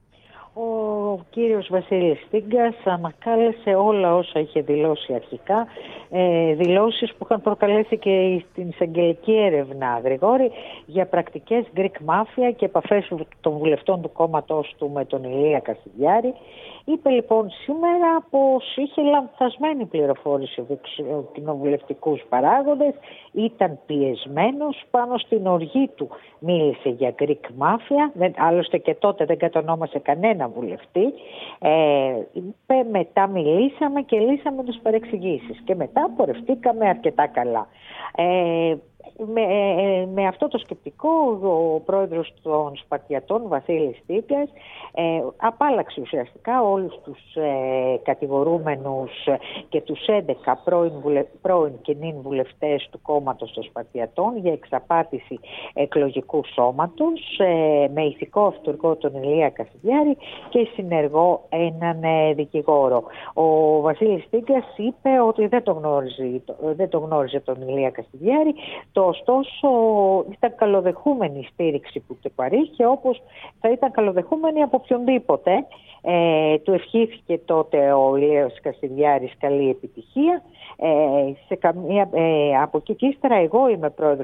Ο κύριος Βασίλης Στίγκας ανακάλεσε όλα όσα είχε δηλώσει αρχικά, δηλώσεις που είχαν προκαλέσει και στην εισαγγελική έρευνα, Γρηγόρη, για πρακτικές Greek Mafia και επαφές των βουλευτών του κόμματος του με τον Ηλία Κασιδιάρη. Είπε λοιπόν σήμερα πως είχε λανθασμένη πληροφόρηση από κοινοβουλευτικούς παράγοντες, ήταν πιεσμένος, πάνω στην οργή του μίλησε για Greek Mafia, άλλωστε και τότε δεν κατονόμασε κανένα βουλευτή. Μετά μιλήσαμε και λύσαμε τις παρεξηγήσεις και μετά πορευτήκαμε αρκετά καλά. Με αυτό το σκεπτικό ο πρόεδρος των Σπαρτιατών, Βασίλης Στίγκας, απάλλαξε ουσιαστικά όλους τους κατηγορούμενους και τους 11 πρώην και νυν βουλευτές του κόμματος των Σπαρτιατών για εξαπάτηση εκλογικού σώματος με ηθικό αυτούργο τον Ηλία Κασιδιάρη και συνεργό έναν δικηγόρο. Ο Βασίλης Στίγκας είπε ότι δεν τον γνώριζε τον Ηλία Κασιδιάρη, Ωστόσο, ήταν καλοδεχούμενη η στήριξη που του παρήχε, όπως θα ήταν καλοδεχούμενη από οποιονδήποτε. Του ευχήθηκε τότε ο Ηλέος Κασιδιάρης καλή επιτυχία. Από εκεί και ύστερα εγώ είμαι πρόεδρος